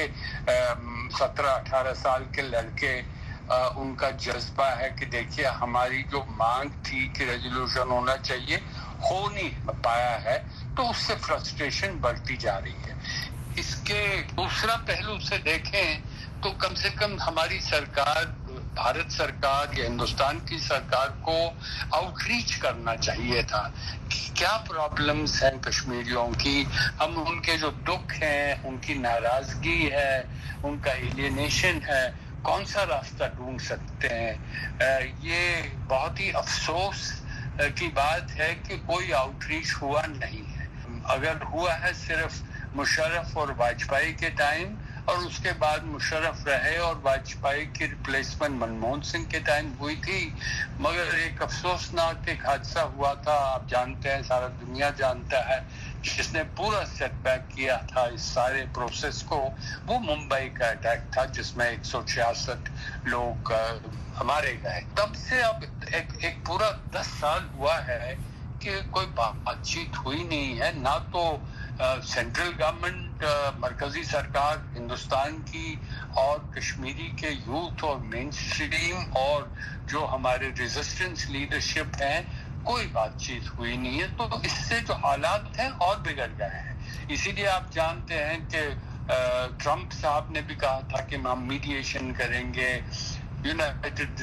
17-18 سال کے لڑکے، ان کا جذبہ ہے کہ دیکھیے ہماری جو مانگ تھی کہ ریزولوشن ہونا چاہیے ہو نہیں پایا ہے، تو اس سے فرسٹریشن بڑھتی جا رہی ہے. اس کے دوسرا پہلو سے دیکھیں تو کم سے کم ہماری سرکار، بھارت سرکار یا ہندوستان کی سرکار کو آؤٹ ریچ کرنا چاہیے تھا کہ کیا پرابلمز ہیں کشمیریوں کی، ہم ان کے جو دکھ ہیں، ان کی ناراضگی ہے، ان کا ایلینیشن ہے، کون سا راستہ ڈھونڈ سکتے ہیں. یہ بہت ہی افسوس کی بات ہے کہ کوئی آؤٹ ریچ ہوا نہیں ہے. اگر ہوا ہے صرف مشرف اور واجپئی کے ٹائم، اور اس کے بعد مشرف رہے اور واجپئی کی ریپلیسمنٹ منموہن سنگھ کے ٹائم ہوئی تھی. مگر ایک افسوسناک ایک حادثہ ہوا تھا، آپ جانتے ہیں، سارا دنیا جانتا ہے، جس نے پورا سیٹ بیک کیا تھا اس سارے پروسیس کو. وہ ممبئی کا اٹیک تھا جس میں 166 لوگ ہمارے گئے. تب سے اب ایک پورا 10 سال ہوا ہے کہ کوئی بات چیت ہوئی نہیں ہے. نہ تو سینٹرل گورنمنٹ، مرکزی سرکار ہندوستان کی اور کشمیری کے یوتھ اور مین اسٹریم اور جو ہمارے ریزسٹنس لیڈرشپ ہیں، کوئی بات چیت ہوئی نہیں ہے. تو اس سے جو حالات ہیں اور بگڑ گئے ہیں. اسی لیے آپ جانتے ہیں کہ ٹرمپ صاحب نے بھی کہا تھا کہ ہم میڈیشن کریں گے. United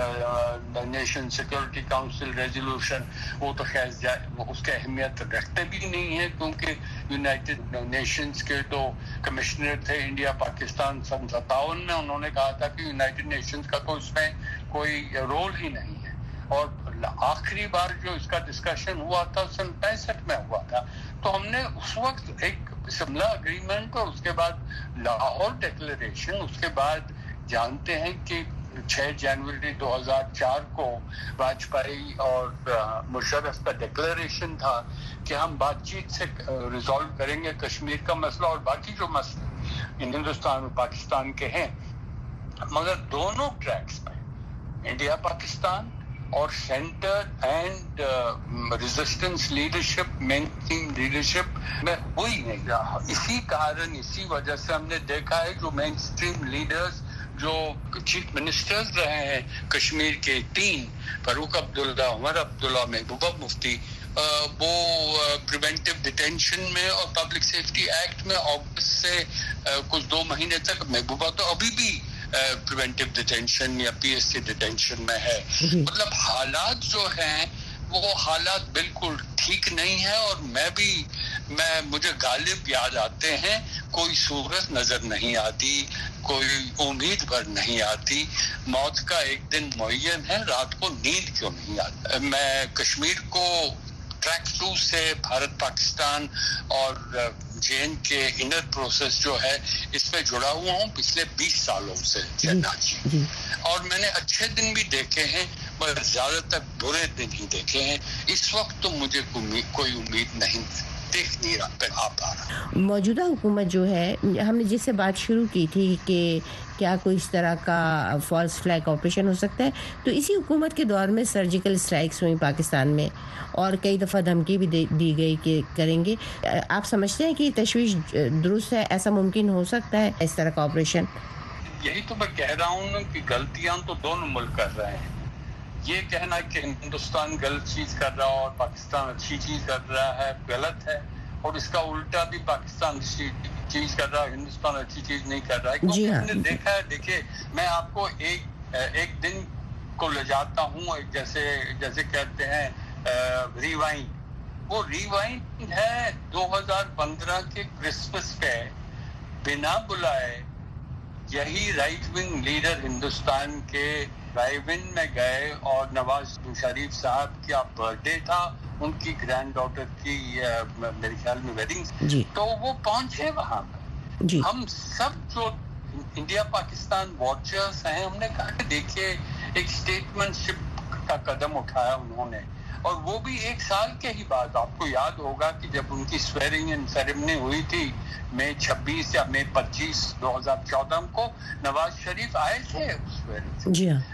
Nation Security Council resolution, وہ تو خیر اس کی اہمیت رکھتے بھی نہیں ہے، کیونکہ یونائٹڈ نیشنز کے جو کمشنر تھے انڈیا پاکستان 57 میں، انہوں نے کہا تھا کہ یونائٹڈ نیشنز کا تو اس میں کوئی رول ہی نہیں ہے. اور آخری بار جو اس کا ڈسکشن ہوا تھا 65 میں ہوا تھا. تو ہم نے اس وقت ایک شملہ اگریمنٹ اور اس کے بعد لاہور ڈکلیریشن، اس کے بعد جانتے ہیں کہ 6 جنوری 2004 کو واجپئی اور مشرف کا ڈکلیریشن تھا کہ ہم بات چیت سے ریزالو کریں گے کشمیر کا مسئلہ اور باقی جو مسئلے ہندوستان اور پاکستان کے ہیں. مگر دونوں ٹریکس پہ انڈیا پاکستان اور centre and resistance leadership, mainstream leadership میں وہی نہیں رہا. اسی کارن، اسی وجہ سے ہم نے دیکھا ہے جو مین اسٹریم لیڈرز، جو چیف منسٹرز رہے ہیں کشمیر کے 3، فاروق عبداللہ، عمر عبداللہ، محبوبہ مفتی، وہ پریونٹیو ڈیٹینشن میں اور پبلک سیفٹی ایکٹ میں اگست سے کچھ 2 مہینے تک، محبوبہ تو ابھی بھی پریونٹیو ڈیٹینشن یا پی ایس سی ڈیٹینشن میں ہے. مطلب حالات جو ہیں وہ حالات بالکل ٹھیک نہیں ہے. اور مجھے غالب یاد آتے ہیں، کوئی صورت نظر نہیں آتی، کوئی امید بھر نہیں آتی. موت کا ایک دن معین ہے، رات کو نیند کیوں نہیں آتی. میں کشمیر کو ٹریک 2 سے بھارت پاکستان اور جین کے انر پروسیس جو ہے اس میں جڑا ہوا ہوں پچھلے 20 سالوں سے شہناز جی. اور میں نے اچھے دن بھی دیکھے ہیں مگر زیادہ تر برے دن ہی دیکھے ہیں. اس وقت تو مجھے کوئی امید نہیں دیکھ نہیں رہا. موجودہ حکومت جو ہے، ہم نے جس سے بات شروع کی تھی کہ کیا کوئی اس طرح کا فالس فلیگ آپریشن ہو سکتا ہے، تو اسی حکومت کے دور میں سرجیکل اسٹرائکس ہوئی پاکستان میں اور کئی دفعہ دھمکی بھی دی گئی کہ کریں گے. آپ سمجھتے ہیں کہ تشویش درست ہے؟ ایسا ممکن ہو سکتا ہے اس طرح کا آپریشن؟ یہی تو میں کہہ رہا ہوں کہ غلطیاں تو دونوں ملک کر رہے ہیں. یہ کہنا کہ ہندوستان غلط چیز کر رہا اور پاکستان اچھی چیز کر رہا ہے غلط ہے، اور اس کا الٹا بھی پاکستان اچھی چیز کر رہا ہے، ہندوستان اچھی چیز نہیں کر رہا ہے. کیونکہ ہم نے دیکھا ہے، دیکھیے میں آپ کو ایک دن کو لے جاتا ہوں، جیسے کہتے ہیں ریوائنڈ. वो रिवाइंड है 2015 के क्रिसमस पे बिना बुलाए यही राइट विंग लीडर हिंदुस्तान के ड्राइव इन में गए और नवाज शरीफ साहब का बर्थडे था, उनकी ग्रैंड डॉटर की मेरे ख्याल में वेडिंग, तो वो पहुंचे वहां पर। हम सब जो इंडिया पाकिस्तान वॉचर्स हैं, हमने कहा कि देखिए एक स्टेटमेंटशिप का कदम उठाया उन्होंने, और वो भी 1 साल के ही बाद। आपको याद होगा कि जब उनकी स्वेरिंग इन सेरेमनी हुई थी मई 26 या मई 25 2014 को, नवाज शरीफ आए थे उस स्वेरिंग जी हाँ।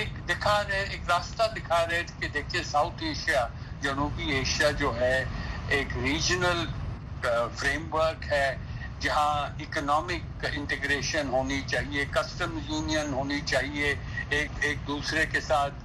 एक रास्ता दिखा रहे थे कि देखिए साउथ एशिया, जनूबी एशिया जो है एक रीजनल फ्रेमवर्क है जहाँ इकोनॉमिक इंटीग्रेशन होनी चाहिए, कस्टम्स यूनियन होनी चाहिए, एक दूसरे के साथ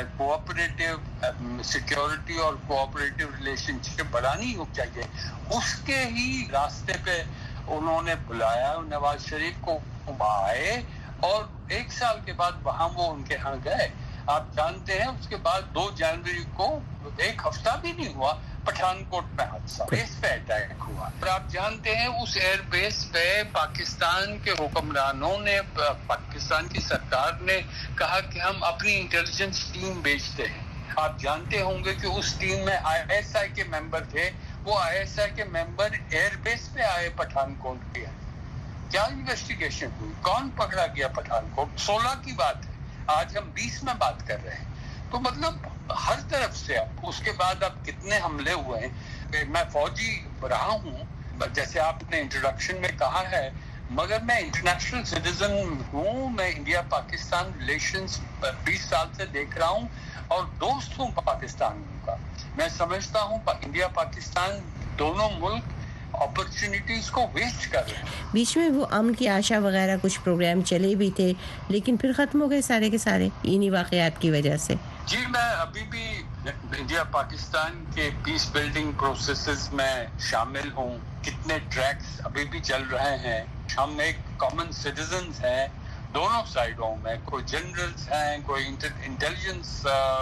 कोऑपरेटिव सिक्योरिटी और कोऑपरेटिव रिलेशनशिप बढ़ानी हो चाहिए। उसके ही रास्ते पे उन्होंने बुलाया नवाज शरीफ को, आए और 1 साल के बाद वहां वो उनके यहाँ गए। आप जानते हैं उसके बाद 2 जनवरी को, 1 हफ्ता भी नहीं हुआ, पठानकोट में हादसा, बेस पे अटैक हुआ। और आप जानते हैं उस एयरबेस पे पाकिस्तान के हुक्मरानों ने, पाकिस्तान की सरकार ने कहा कि हम अपनी इंटेलिजेंस टीम भेजते हैं। आप जानते होंगे कि उस टीम में ISI के मेंबर थे, वो ISI के मेंबर एयरबेस पे आए पठानकोट के। क्या इन्वेस्टिगेशन हुई, कौन पकड़ा गया पठानकोट? 16 की बात है, आज हम 20 में बात कर रहे हैं। तो मतलब हर तरफ से अब उसके बाद अब कितने हमले हुए हैं। मैं फौजी रहा हूँ जैसे आपने इंट्रोडक्शन में कहा है, मगर मैं इंटरनेशनल सिटीजन हूँ। मैं इंडिया पाकिस्तान रिलेशंस 20 साल से देख रहा हूँ और दोस्त हूँ पाकिस्तान का। मैं समझता हूँ इंडिया पाकिस्तान दोनों मुल्क अपॉर्चुनिटीज को वेस्ट कर रहे हैं। बीच में वो अमन की आशा वगैरह कुछ प्रोग्राम चले भी थे, लेकिन फिर खत्म हो गए सारे के सारे इन्हीं वाकयात की वजह से। जी, मैं अभी भी इंडिया पाकिस्तान के पीस बिल्डिंग प्रोसेसेस में शामिल हूँ। कितने ट्रैक्स अभी भी चल रहे हैं। हम एक कॉमन सिटीजन्स हैं दोनों साइडों में, कोई जनरल्स हैं, कोई इंटेलिजेंस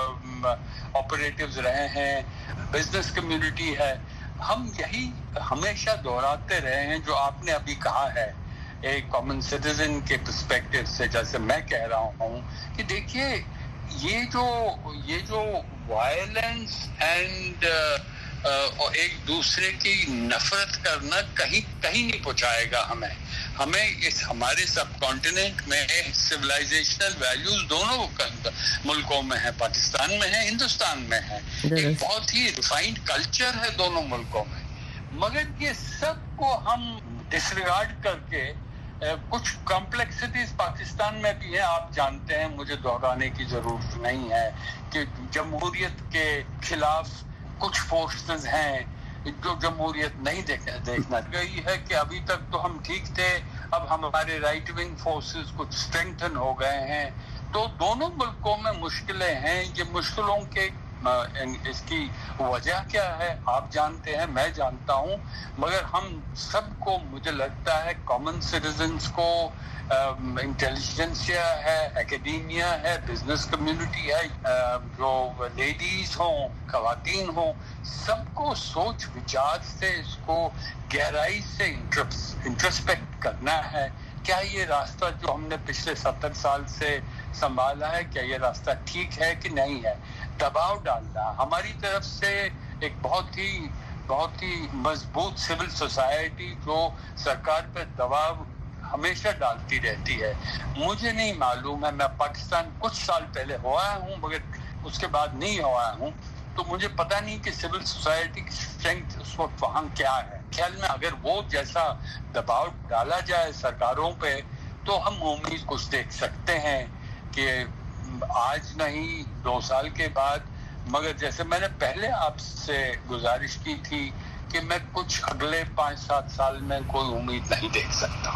ऑपरेटिव्स रहे हैं, बिजनेस कम्युनिटी है। हम यही हमेशा दोहराते रहे हैं जो आपने अभी कहा है, एक कॉमन सिटीजन के पर्सपेक्टिव से। जैसे मैं कह रहा हूँ कि देखिए ये जो वायलेंस एंड और एक दूसरे की नफरत करना कहीं नहीं पहुंचाएगा हमें इस हमारे सब कॉन्टिनेंट में सिविलाइजेशनल वैल्यूज दोनों मुल्कों में है, पाकिस्तान में है, हिंदुस्तान में है। एक बहुत ही रिफाइंड कल्चर है दोनों मुल्कों में, मगर ये सब को हम डिसरिगार्ड करके कुछ कॉम्प्लेक्सिटीज पाकिस्तान में भी है। आप जानते हैं, मुझे दोहराने की जरूरत नहीं है कि जमहूरियत के खिलाफ कुछ फोर्सेस हैं जो जमहूरियत नहीं देखना गई है कि अभी तक तो हम ठीक थे, अब हमारे राइट विंग फोर्सेस कुछ स्ट्रेंथन हो गए हैं। तो दोनों मुल्कों में मुश्किलें हैं। ये मुश्किलों के इसकी वजह क्या है आप जानते हैं, मैं जानता हूं, मगर हम सबको मुझे लगता है कॉमन सिटीजन्स को, इंटेलिजेंसिया है, एकेडेमिया है, बिजनेस कम्युनिटी है, जो लेडीज हों, खवातीन हों, सबको सोच विचार से इसको गहराई से इंट्रोस्पेक्ट करना है। क्या ये रास्ता जो हमने पिछले 70 साल से संभाला है, क्या ये रास्ता ठीक है कि नहीं है? दबाव डालना हमारी तरफ से एक बहुत ही मजबूत सिविल सोसाइटी जो सरकार पर दबाव हमेशा डालती रहती है। मुझे नहीं मालूम है, मैं पाकिस्तान कुछ साल पहले हुआ हूँ मगर उसके बाद नहीं हुआ हूँ, तो मुझे पता नहीं कि सिविल सोसाइटी की स्ट्रेंथ उस वक्त वहाँ क्या है। ख्याल में अगर वो जैसा दबाव डाला जाए सरकारों पे तो हम उम्मीद कुछ देख सकते हैं कि आज नहीं 2 साल के बाद। मगर जैसे मैंने पहले आपसे गुजारिश की थी कि मैं कुछ अगले 5-7 साल में कोई उम्मीद नहीं देख सकता।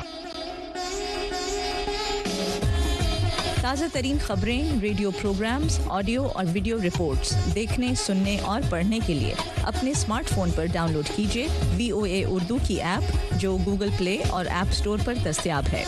ताज़ा तरीन खबरें, रेडियो प्रोग्राम्स, ऑडियो और वीडियो रिपोर्ट्स देखने, सुनने और पढ़ने के लिए अपने स्मार्टफोन पर डाउनलोड कीजिए VOA उर्दू की ऐप जो गूगल प्ले और ऐप स्टोर पर दस्तयाब है।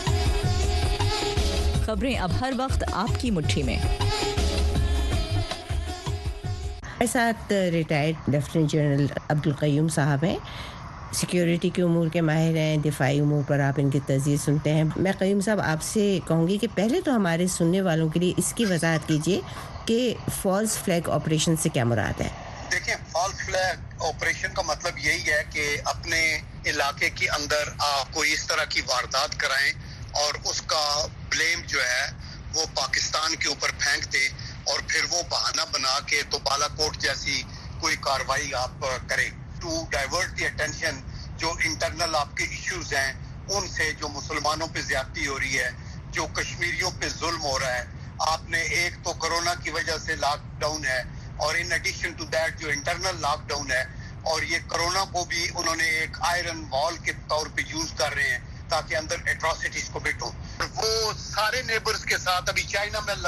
खबरें अब हर वक्त आपकी मुट्ठी में। हमारे साथ retired lieutenant general Abdul Qayyum साहब हैं, सिक्योरिटी के उमूर के माहिर हैं, दिफाई उमूर पर आप इनकी तज़ीज़ सुनते हैं। मैं क़य्यूम साहब आपसे कहूँगी कि पहले तो हमारे सुनने वालों के लिए इसकी वजाहत कीजिए कि फॉल्स फ्लैग ऑपरेशन से क्या मुराद है। देखिए, फॉल्स फ्लैग ऑपरेशन का मतलब यही है कि अपने इलाके के अंदर आप कोई इस तरह की वारदात कराएं और उसका ब्लेम जो है वो पाकिस्तान के ऊपर फेंक दें और फिर वो बहाना बना के तो बालाकोट जैसी कोई कार्रवाई आप करें टू डाइवर्ट द अटेंशन जो इंटरनल आपके इश्यूज हैं उनसे, जो मुसलमानों पे ज्यादती हो रही है, जो कश्मीरियों पे जुल्म हो रहा है। आपने एक तो कोरोना की वजह से लॉकडाउन है और इन एडिशन टू दैट जो इंटरनल लॉकडाउन है, और ये कोरोना को भी उन्होंने एक आयरन वॉल के तौर पे यूज कर रहे हैं ताकि अंदर एट्रोसिटीज को बिटो। वो सारे नेबर्स के साथ, अभी चाइना में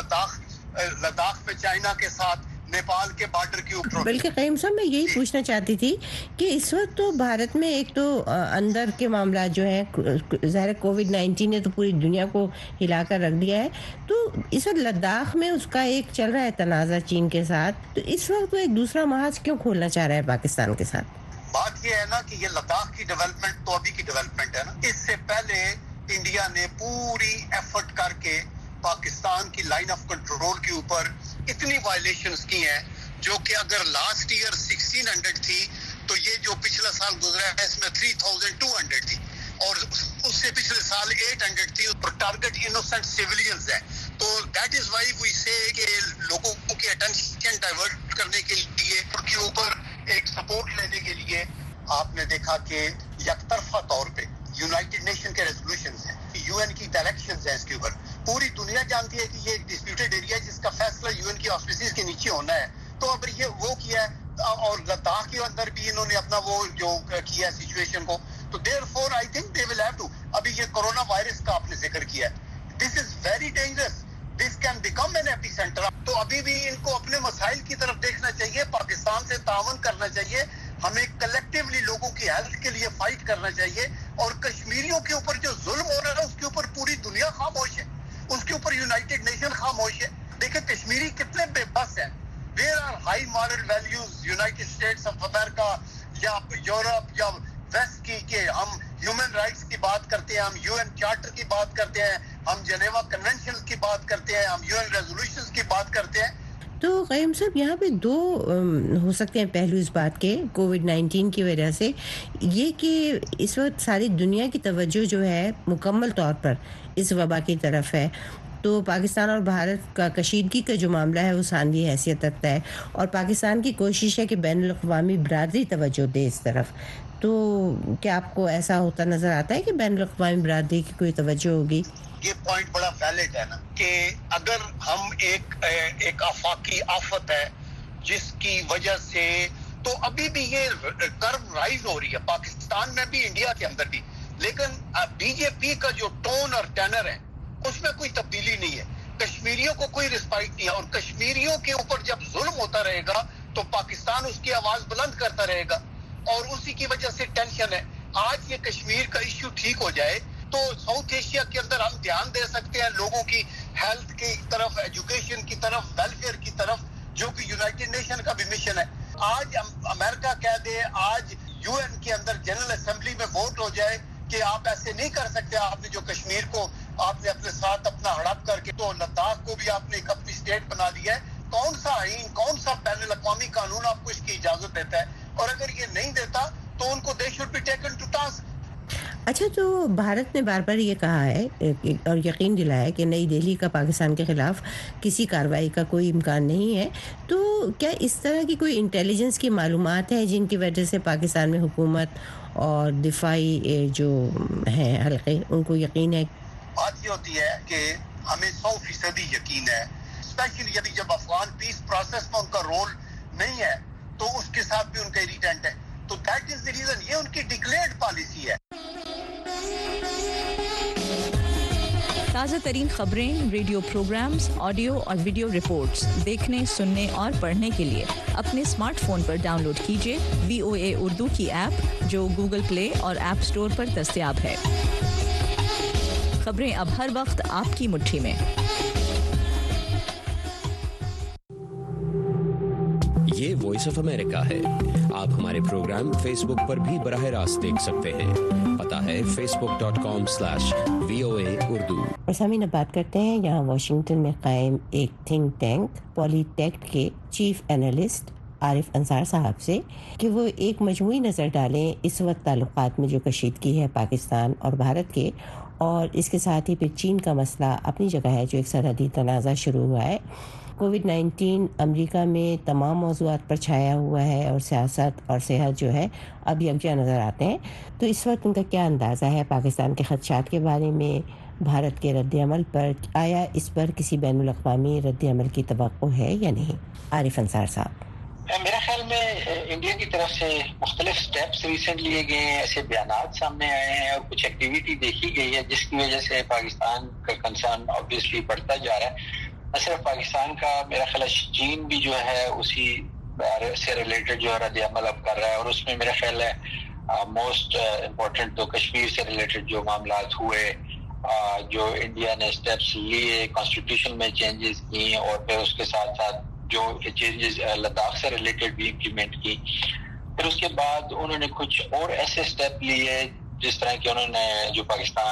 लद्दाख में चाइना के साथ, नेपाल के बॉर्डर के ऊपर। बल्कि क़य्यूम साहब मैं यही पूछना चाहती थी कि इस वक्त तो भारत में एक तो अंदर के मामला जो है, ज़ाहिर कोविड-19 ने तो पूरी दुनिया को हिलाकर रख दिया है, तो इस वक्त लद्दाख में उसका एक चल रहा है तनाज़ा चीन के साथ, तो इस वक्त वो एक दूसरा महाज क्यों खोलना चाह रहा है पाकिस्तान के साथ? बात ये है ना कि ये लद्दाख की डेवलपमेंट तो अभी की डेवलपमेंट है ना। इससे पहले इंडिया ने पूरी एफर्ट करके पाकिस्तान की लाइन ऑफ कंट्रोल के ऊपर इतनी वायलेशंस की हैं जो कि अगर लास्ट ईयर 1600 थी तो ये जो पिछला साल गुजरा है इसमें 3200 थी और उससे पिछले साल 800 थी और टारगेट इनोसेंट सिविलियंस है। तो दैट इज व्हाई वी से कि लोगों की अटेंशन डाइवर्ट करने के लिए उनके ऊपर एक सपोर्ट लेने के लिए आपने देखा कि यकतरफा तौर पे यूनाइटेड नेशन के रेजोल्यूशंस हैं, यूएन की डायरेक्शंस हैं इसके ऊपर। पूरी दुनिया जानती है कि ये एक डिस्प्यूटेड एरिया है जिसका फैसला यूएन की ऑस्पिसेस के नीचे होना है। तो अब ये वो किया है और लद्दाख के अंदर भी इन्होंने अपना वो जो किया सिचुएशन को, तो therefore I think they will have to. अभी ये कोरोना वायरस का आपने जिक्र किया, this is very dangerous, this can become an epicentre. तो अभी भी इनको अपने मसाइल की तरफ देखना चाहिए, पाकिस्तान से तावन करना चाहिए, हमें कलेक्टिवली लोगों की हेल्थ के लिए फाइट करना चाहिए। और कश्मीरियों के ऊपर जो जुल्म हो रहा है उसके ऊपर पूरी दुनिया खामोश है, उसके ऊपर यूनाइटेड नेशन खामोश है। देखिए कश्मीरी कितने बेबस हैं। There are high moral values United States of America या यूरोप या वेस्ट की के हम ह्यूमन राइट्स की बात करते हैं, हम यूएन चार्टर की बात करते हैं, हम जेनेवा कन्वेंशन की बात करते हैं, हम यूएन रेजोल्यूशंस की बात करते हैं। तो क़य्यूम साहब यहाँ पे दो हो सकते हैं पहलू इस बात के, कोविड-19 की वजह से ये कि इस वक्त सारी दुनिया की तवज्जो जो है मुकम्मल तौर पर इस वबा की तरफ है, तो पाकिस्तान और भारत का कशीदगी का जो मामला है वो सानवी हैसियत रखता है और पाकिस्तान की कोशिश है कि बैनुल अक़वामी बरादरी तवज्जो दे इस तरफ। तो क्या आपको ऐसा होता नज़र आता है कि बैनुल अक़वामी बरादरी की कोई तवज्जो होगी? ये पॉइंट बड़ा वैलिड है ना कि अगर हम एक आफाकी आफत है जिसकी वजह से, तो अभी भी ये कर्व राइज हो रही है पाकिस्तान में भी, इंडिया के अंदर भी, लेकिन बीजेपी का जो टोन और टेनर है उसमें कोई तब्दीली नहीं है। कश्मीरियों को कोई रिस्पेक्ट नहीं है और कश्मीरियों के ऊपर जब जुल्म होता रहेगा तो पाकिस्तान उसकी आवाज बुलंद करता रहेगा और उसी की वजह से टेंशन है। आज ये कश्मीर का इश्यू ठीक हो जाए तो साउथ एशिया के अंदर हम ध्यान दे सकते हैं लोगों की हेल्थ की तरफ, एजुकेशन की तरफ, वेलफेयर की तरफ, जो कि यूनाइटेड नेशन का भी मिशन है। आज अमेरिका कह दे, आज यूएन के अंदर जनरल असेंबली में वोट हो जाए कि आप ऐसे नहीं कर सकते, आपने जो कश्मीर को आपने अपने साथ अपना हड़प करके तो लद्दाख को भी आपने एक अपनी स्टेट बना दिया है। कौन सा आईन, कौन सा बैनुल अक़वामी कानून आपको इसकी इजाजत देता है? और अगर ये नहीं देता तो उनको they should be taken to task. अच्छा, तो भारत ने बार बार ये कहा है और यकीन दिलाया है कि नई दिल्ली का पाकिस्तान के ख़िलाफ़ किसी कार्रवाई का कोई इम्कान नहीं है, तो क्या इस तरह की कोई इंटेलिजेंस की मालूमात है जिनकी वजह से पाकिस्तान में हुकूमत और दिफाई जो हैं हल्के उनको यकीन है? बात ये होती है कि हमें 100% यकीन है, स्पेशली यदि जब अफगान पीस प्रोसेस में उनका रोल नहीं है तो उसके साथ भी उनका इरिटेंट है, तो दैट इज द रीजन, ये उनकी डिक्लेयर्ड पॉलिसी है। ताज़ा तरीन खबरें, रेडियो प्रोग्राम्स, ऑडियो और वीडियो रिपोर्ट्स देखने, सुनने और पढ़ने के लिए अपने स्मार्टफोन पर डाउनलोड कीजिए VOA उर्दू की ऐप जो गूगल प्ले और ऐप स्टोर पर दस्तयाब है। खबरें अब हर वक्त आपकी मुट्ठी में। ये वॉइस ऑफ अमेरिका है। आप हमारे प्रोग्राम फेसबुक पर भी बराह रास्त देख सकते हैं। पता है facebook.com/VOA उर्दू। और सामीन अब बात करते हैं यहाँ वाशिंगटन में कायम एक थिंक टैंक पॉलीटेक्ट के चीफ एनालिस्ट आरिफ अंसार साहब से कि वो एक मजमूई नज़र डालें इस वक्त ताल्लुकात में जो कशीदगी है पाकिस्तान और भारत के, और इसके साथ ही फिर चीन का मसला अपनी जगह है जो एक सरहदी तनाज़ा शुरू हुआ है। कोविड-19 अमेरिका में तमाम मौज़ूआत पर छाया हुआ है और सियासत और सेहत जो है अब यकजा नज़र आते हैं। तो इस वक्त उनका क्या अंदाज़ा है पाकिस्तान के खदशात के बारे में, भारत के रद्द-ए-अमल पर, आया इस पर किसी बैनुल-अक़वामी रद्द-ए-अमल की तवक्को है या नहीं? आरिफ अंसार साहब। मेरा ख्याल में इंडिया की तरफ से मुख्तलिफ स्टेप्स रिसेंट लिए गए हैं, ऐसे बयानात सामने आए हैं और कुछ एक्टिविटी देखी गई है जिसकी वजह से पाकिस्तान का कंसर्न ऑब्वियसली बढ़ता जा रहा है। न सिर्फ पाकिस्तान का, मेरा ख्याल है चीन भी जो है उसी से रिलेटेड जो है रद्द अमल अब कर रहा है, और उसमें मेरा ख्याल है मोस्ट इम्पोर्टेंट तो कश्मीर से रिलेटेड जो मामलात हुए, जो इंडिया ने स्टेप्स लिए, कॉन्स्टिट्यूशन में चेंजेस की और फिर उसके साथ साथ जो चेंजेस लद्दाख से रिलेटेड भी इम्प्लीमेंट की। फिर उसके बाद उन्होंने कुछ और ऐसे स्टेप लिए जिस तरह के उन्होंने जो पाकिस्तान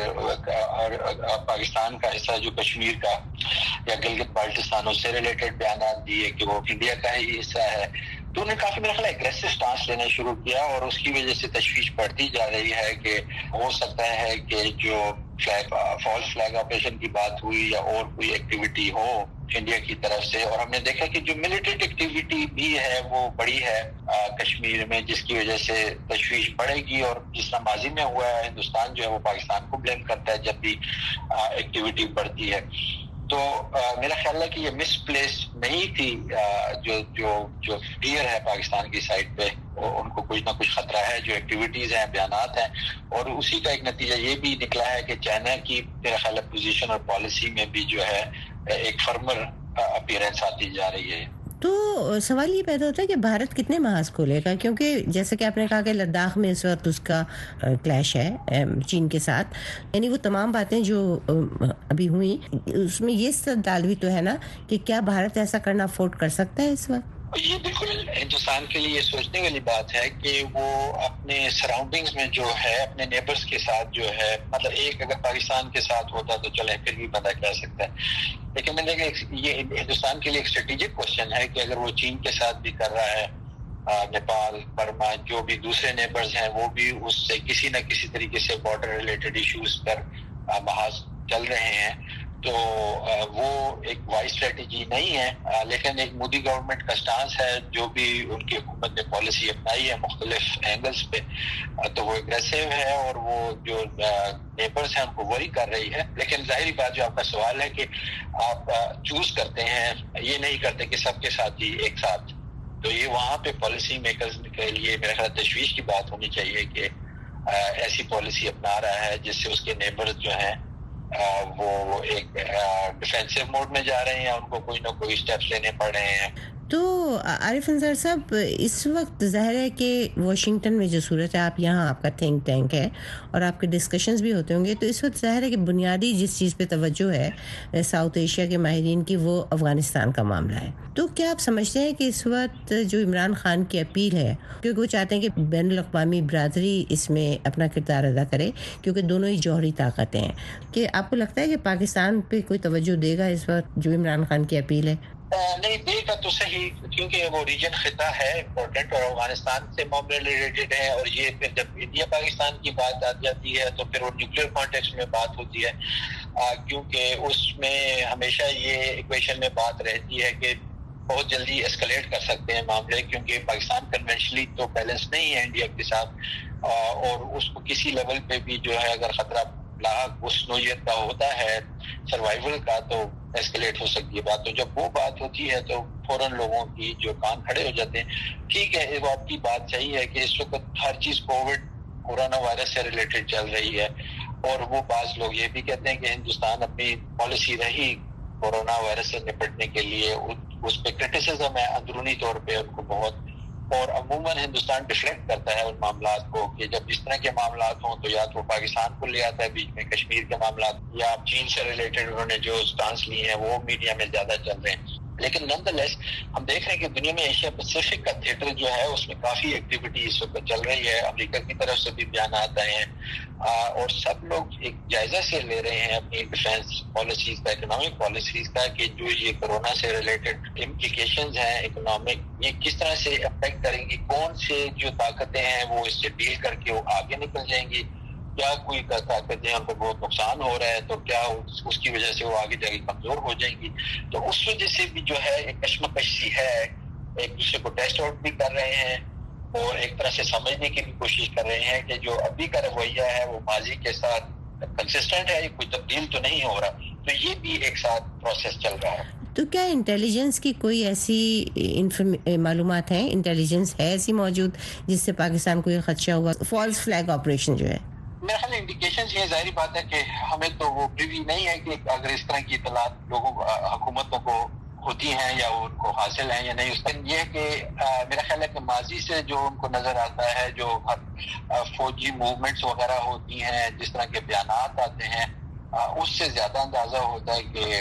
का हिस्सा जो कश्मीर का या गिलगित बाल्टिस्तान उससे रिलेटेड बयान दिए कि वो इंडिया का ही हिस्सा है। तो उन्होंने काफी मेरा ख्याल एग्रेसिव स्टांस लेना शुरू किया और उसकी वजह से तशवीश बढ़ती जा रही है कि हो सकता है कि जो फॉल्स फ्लैग ऑपरेशन की बात हुई या और कोई एक्टिविटी हो इंडिया की तरफ से, और हमने देखा कि जो मिलिट्री एक्टिविटी भी है वो बड़ी है कश्मीर में, जिसकी वजह से तशवीश बढ़ेगी। और जिस तरह माजी में हुआ है, हिंदुस्तान जो है वो पाकिस्तान को ब्लेम करता है जब भी एक्टिविटी बढ़ती है। तो मेरा ख्याल है कि ये मिसप्लेस नहीं थी, जो फियर है पाकिस्तान की साइड पे, उनको कुछ ना कुछ खतरा है, जो एक्टिविटीज हैं, बयानात हैं, और उसी का एक नतीजा ये भी निकला है कि चाइना की मेरा ख्याल है पोजीशन और पॉलिसी में भी जो है एक फर्मर अपीयरेंस आती जा रही है। तो सवाल ये पैदा होता है कि भारत कितने महाज खोलेगा, क्योंकि जैसे कि आपने कहा कि लद्दाख में इस वक्त उसका क्लैश है चीन के साथ, यानी वो तमाम बातें जो अभी हुई उसमें ये सवाल भी तो है ना कि क्या भारत ऐसा करना अफोर्ड कर सकता है इस वक्त? ये बिल्कुल हिंदुस्तान के लिए सोचने वाली बात है कि वो अपने सराउंडिंग्स में जो है अपने नेबर्स के साथ जो है, मतलब एक अगर पाकिस्तान के साथ होता तो चले फिर भी बंदा कह सकता है, लेकिन मैंने ये हिंदुस्तान के लिए एक स्ट्रेटेजिक क्वेश्चन है कि अगर वो चीन के साथ भी कर रहा है, नेपाल, बर्मा, जो भी दूसरे नेबर्स हैं वो भी उससे किसी न किसी तरीके से बॉर्डर रिलेटेड इश्यूज पर बहस चल रहे हैं, तो वो एक वाइज स्ट्रेटेजी नहीं है। लेकिन एक मोदी गवर्नमेंट का स्टांस है, जो भी उनकी हुकूमत ने पॉलिसी अपनाई है मुख्तलिफ एंगल्स पे, तो वो एग्रेसिव है और वो जो नेबर्स हैं उनको वरी कर रही है। लेकिन जाहिर बात जो आपका सवाल है कि आप चूज करते हैं, ये नहीं करते कि सबके साथ ही एक साथ, तो ये वहाँ पे पॉलिसी मेकर्स के लिए मेरा ख्याल तशवीश की बात होनी चाहिए कि ऐसी पॉलिसी अपना रहा है जिससे उसके नेबर्स जो हैं वो एक डिफेंसिव मोड में जा रहे हैं, उनको कोई ना कोई स्टेप्स लेने पड़ रहे हैं। तो आरिफ अंसार साहब, इस वक्त ज़ाहिर है कि वाशिंगटन में जो सूरत है, आप यहाँ आपका थिंक टैंक है और आपके डिस्कशंस भी होते होंगे, तो इस वक्त ज़ाहिर है कि बुनियादी जिस चीज़ पे तवज्जो है साउथ एशिया के माहिरीन की, वो अफ़गानिस्तान का मामला है। तो क्या आप समझते हैं कि इस वक्त जो इमरान खान की अपील है, क्योंकि वो चाहते हैं कि बैनुल-अक़वामी बरादरी इसमें अपना किरदार अदा करे क्योंकि दोनों ही जौहरी ताकतें हैं, कि आपको लगता है कि पाकिस्तान पे कोई तवज्जो देगा इस वक्त जो इमरान खान की अपील है? नहीं देगा तो सही, क्योंकि वो रीजन खिता है इम्पोर्टेंट और अफगानिस्तान से मामले रिलेटेड है, और ये फिर जब इंडिया पाकिस्तान की बात आ जाती है तो फिर वो न्यूक्लियर कॉन्टेक्स्ट में बात होती है, क्योंकि उसमें हमेशा ये इक्वेशन में बात रहती है कि बहुत जल्दी एस्केलेट कर सकते हैं मामले, क्योंकि पाकिस्तान कन्वेंशनली तो बैलेंस नहीं है इंडिया के साथ, और उसको किसी लेवल पे भी जो है अगर खतरा लाक उस नोयत का होता है सर्वाइवल का, तो एस्केलेट हो सकती है बात। तो जब वो बात होती है तो फौरन लोगों की जो कान खड़े हो जाते हैं। ठीक है, वो आपकी बात सही है कि इस वक्त हर चीज कोरोना वायरस से रिलेटेड चल रही है, और वो बात लोग ये भी कहते हैं कि हिंदुस्तान अपनी पॉलिसी रही कोरोना वायरस से निपटने के लिए, उस पर क्रिटिसिज्म है अंदरूनी तौर पे उनको बहुत, और अमूमन हिंदुस्तान डिफ्लेक्ट करता है उन मामलात को कि जब इस तरह के मामलात हों तो या तो पाकिस्तान को ले आता है बीच में, कश्मीर के मामलात, या चीन से रिलेटेड उन्होंने जो स्टांस लिए हैं वो मीडिया में ज्यादा चल रहे हैं। لیکن نان دا لیس ہم دیکھ رہے ہیں کہ دنیا میں ایشیا پیسیفک کا تھیٹر جو ہے اس میں کافی ایکٹیویٹی اس وقت چل رہی ہے. امریکہ کی طرف سے بھی بیانات آئے ہیں اور سب لوگ ایک جائزہ سے لے رہے ہیں اپنی ڈیفینس پالیسیز کا, اکنامک پالیسیز کا, کہ جو یہ کورونا سے ریلیٹڈ امپلیکیشنز ہیں اکنامک, یہ کس طرح سے افیکٹ کریں گی, کون سے جو طاقتیں ہیں وہ اس سے ڈیل کر کے وہ آگے نکل جائیں گی, کیا کوئی طاقتیں ان کو بہت نقصان ہو رہا ہے تو کیا اس کی وجہ سے وہ آگے جا کے کمزور ہو جائیں گی. تو اس وجہ سے بھی جو ہے ایک کشمکش سی ہے, ایک دوسرے کو ٹیسٹ آؤٹ بھی کر رہے ہیں اور ایک طرح سے سمجھنے کی بھی کوشش کر رہے ہیں کہ جو ابھی کا رویہ ہے وہ ماضی کے ساتھ کنسسٹنٹ ہے, کوئی تبدیل تو نہیں ہو رہا. تو یہ بھی ایک ساتھ پروسیس چل رہا ہے. تو کیا انٹیلیجنس کی کوئی ایسی معلومات ہیں, انٹیلیجنس ہے ایسی موجود جس سے پاکستان کو یہ خدشہ ہوا, فالس فلیگ آپریشن جو ہے؟ میرا خیال انڈیکیشنز یہ ظاہری بات ہے کہ ہمیں تو وہ پریوی نہیں ہے کہ اگر اس طرح کی اطلاعات لوگوں حکومتوں کو ہوتی ہیں یا ان کو حاصل ہیں یا نہیں. اس کا یہ ہے کہ میرا خیال ہے کہ ماضی سے جو ان کو نظر آتا ہے, جو فوجی موومنٹس وغیرہ ہوتی ہیں, جس طرح کے بیانات آتے ہیں, اس سے زیادہ اندازہ ہوتا ہے کہ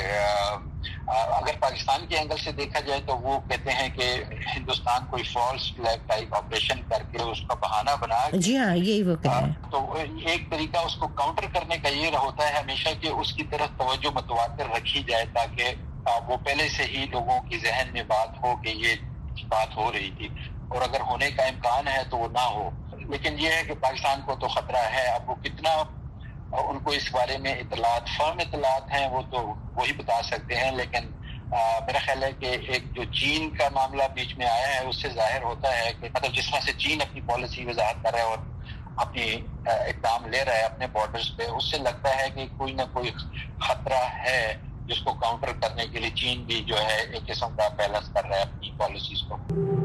اگر پاکستان کے اینگل سے دیکھا جائے تو وہ کہتے ہیں کہ ہندوستان کوئی فالس فلیگ ٹائپ آپریشن کر کے اس کا بہانہ بنا کے, جی ہاں یہی وہ کہہ تو ایک طریقہ اس کو کاؤنٹر کرنے کا یہ ہوتا ہے ہمیشہ کہ اس کی طرف توجہ متواتر رکھی جائے تاکہ وہ پہلے سے ہی لوگوں کی ذہن میں بات ہو کہ یہ بات ہو رہی تھی, اور اگر ہونے کا امکان ہے تو وہ نہ ہو. لیکن یہ ہے کہ پاکستان کو تو خطرہ ہے. اب وہ کتنا ان کو اس بارے میں اطلاعات, فرم اطلاعات ہیں, وہ تو وہی بتا سکتے ہیں. لیکن میرا خیال ہے کہ ایک جو چین کا معاملہ بیچ میں آیا ہے اس سے ظاہر ہوتا ہے کہ مطلب جس طرح سے چین اپنی پالیسی وضاحت کر رہا ہے اور اپنی اقدام لے رہا ہے اپنے بارڈرز پہ, اس سے لگتا ہے کہ کوئی نہ کوئی خطرہ ہے جس کو کاؤنٹر کرنے کے لیے چین بھی جو ہے ایک قسم کا بیلنس کر رہا ہے اپنی پالیسیز کو.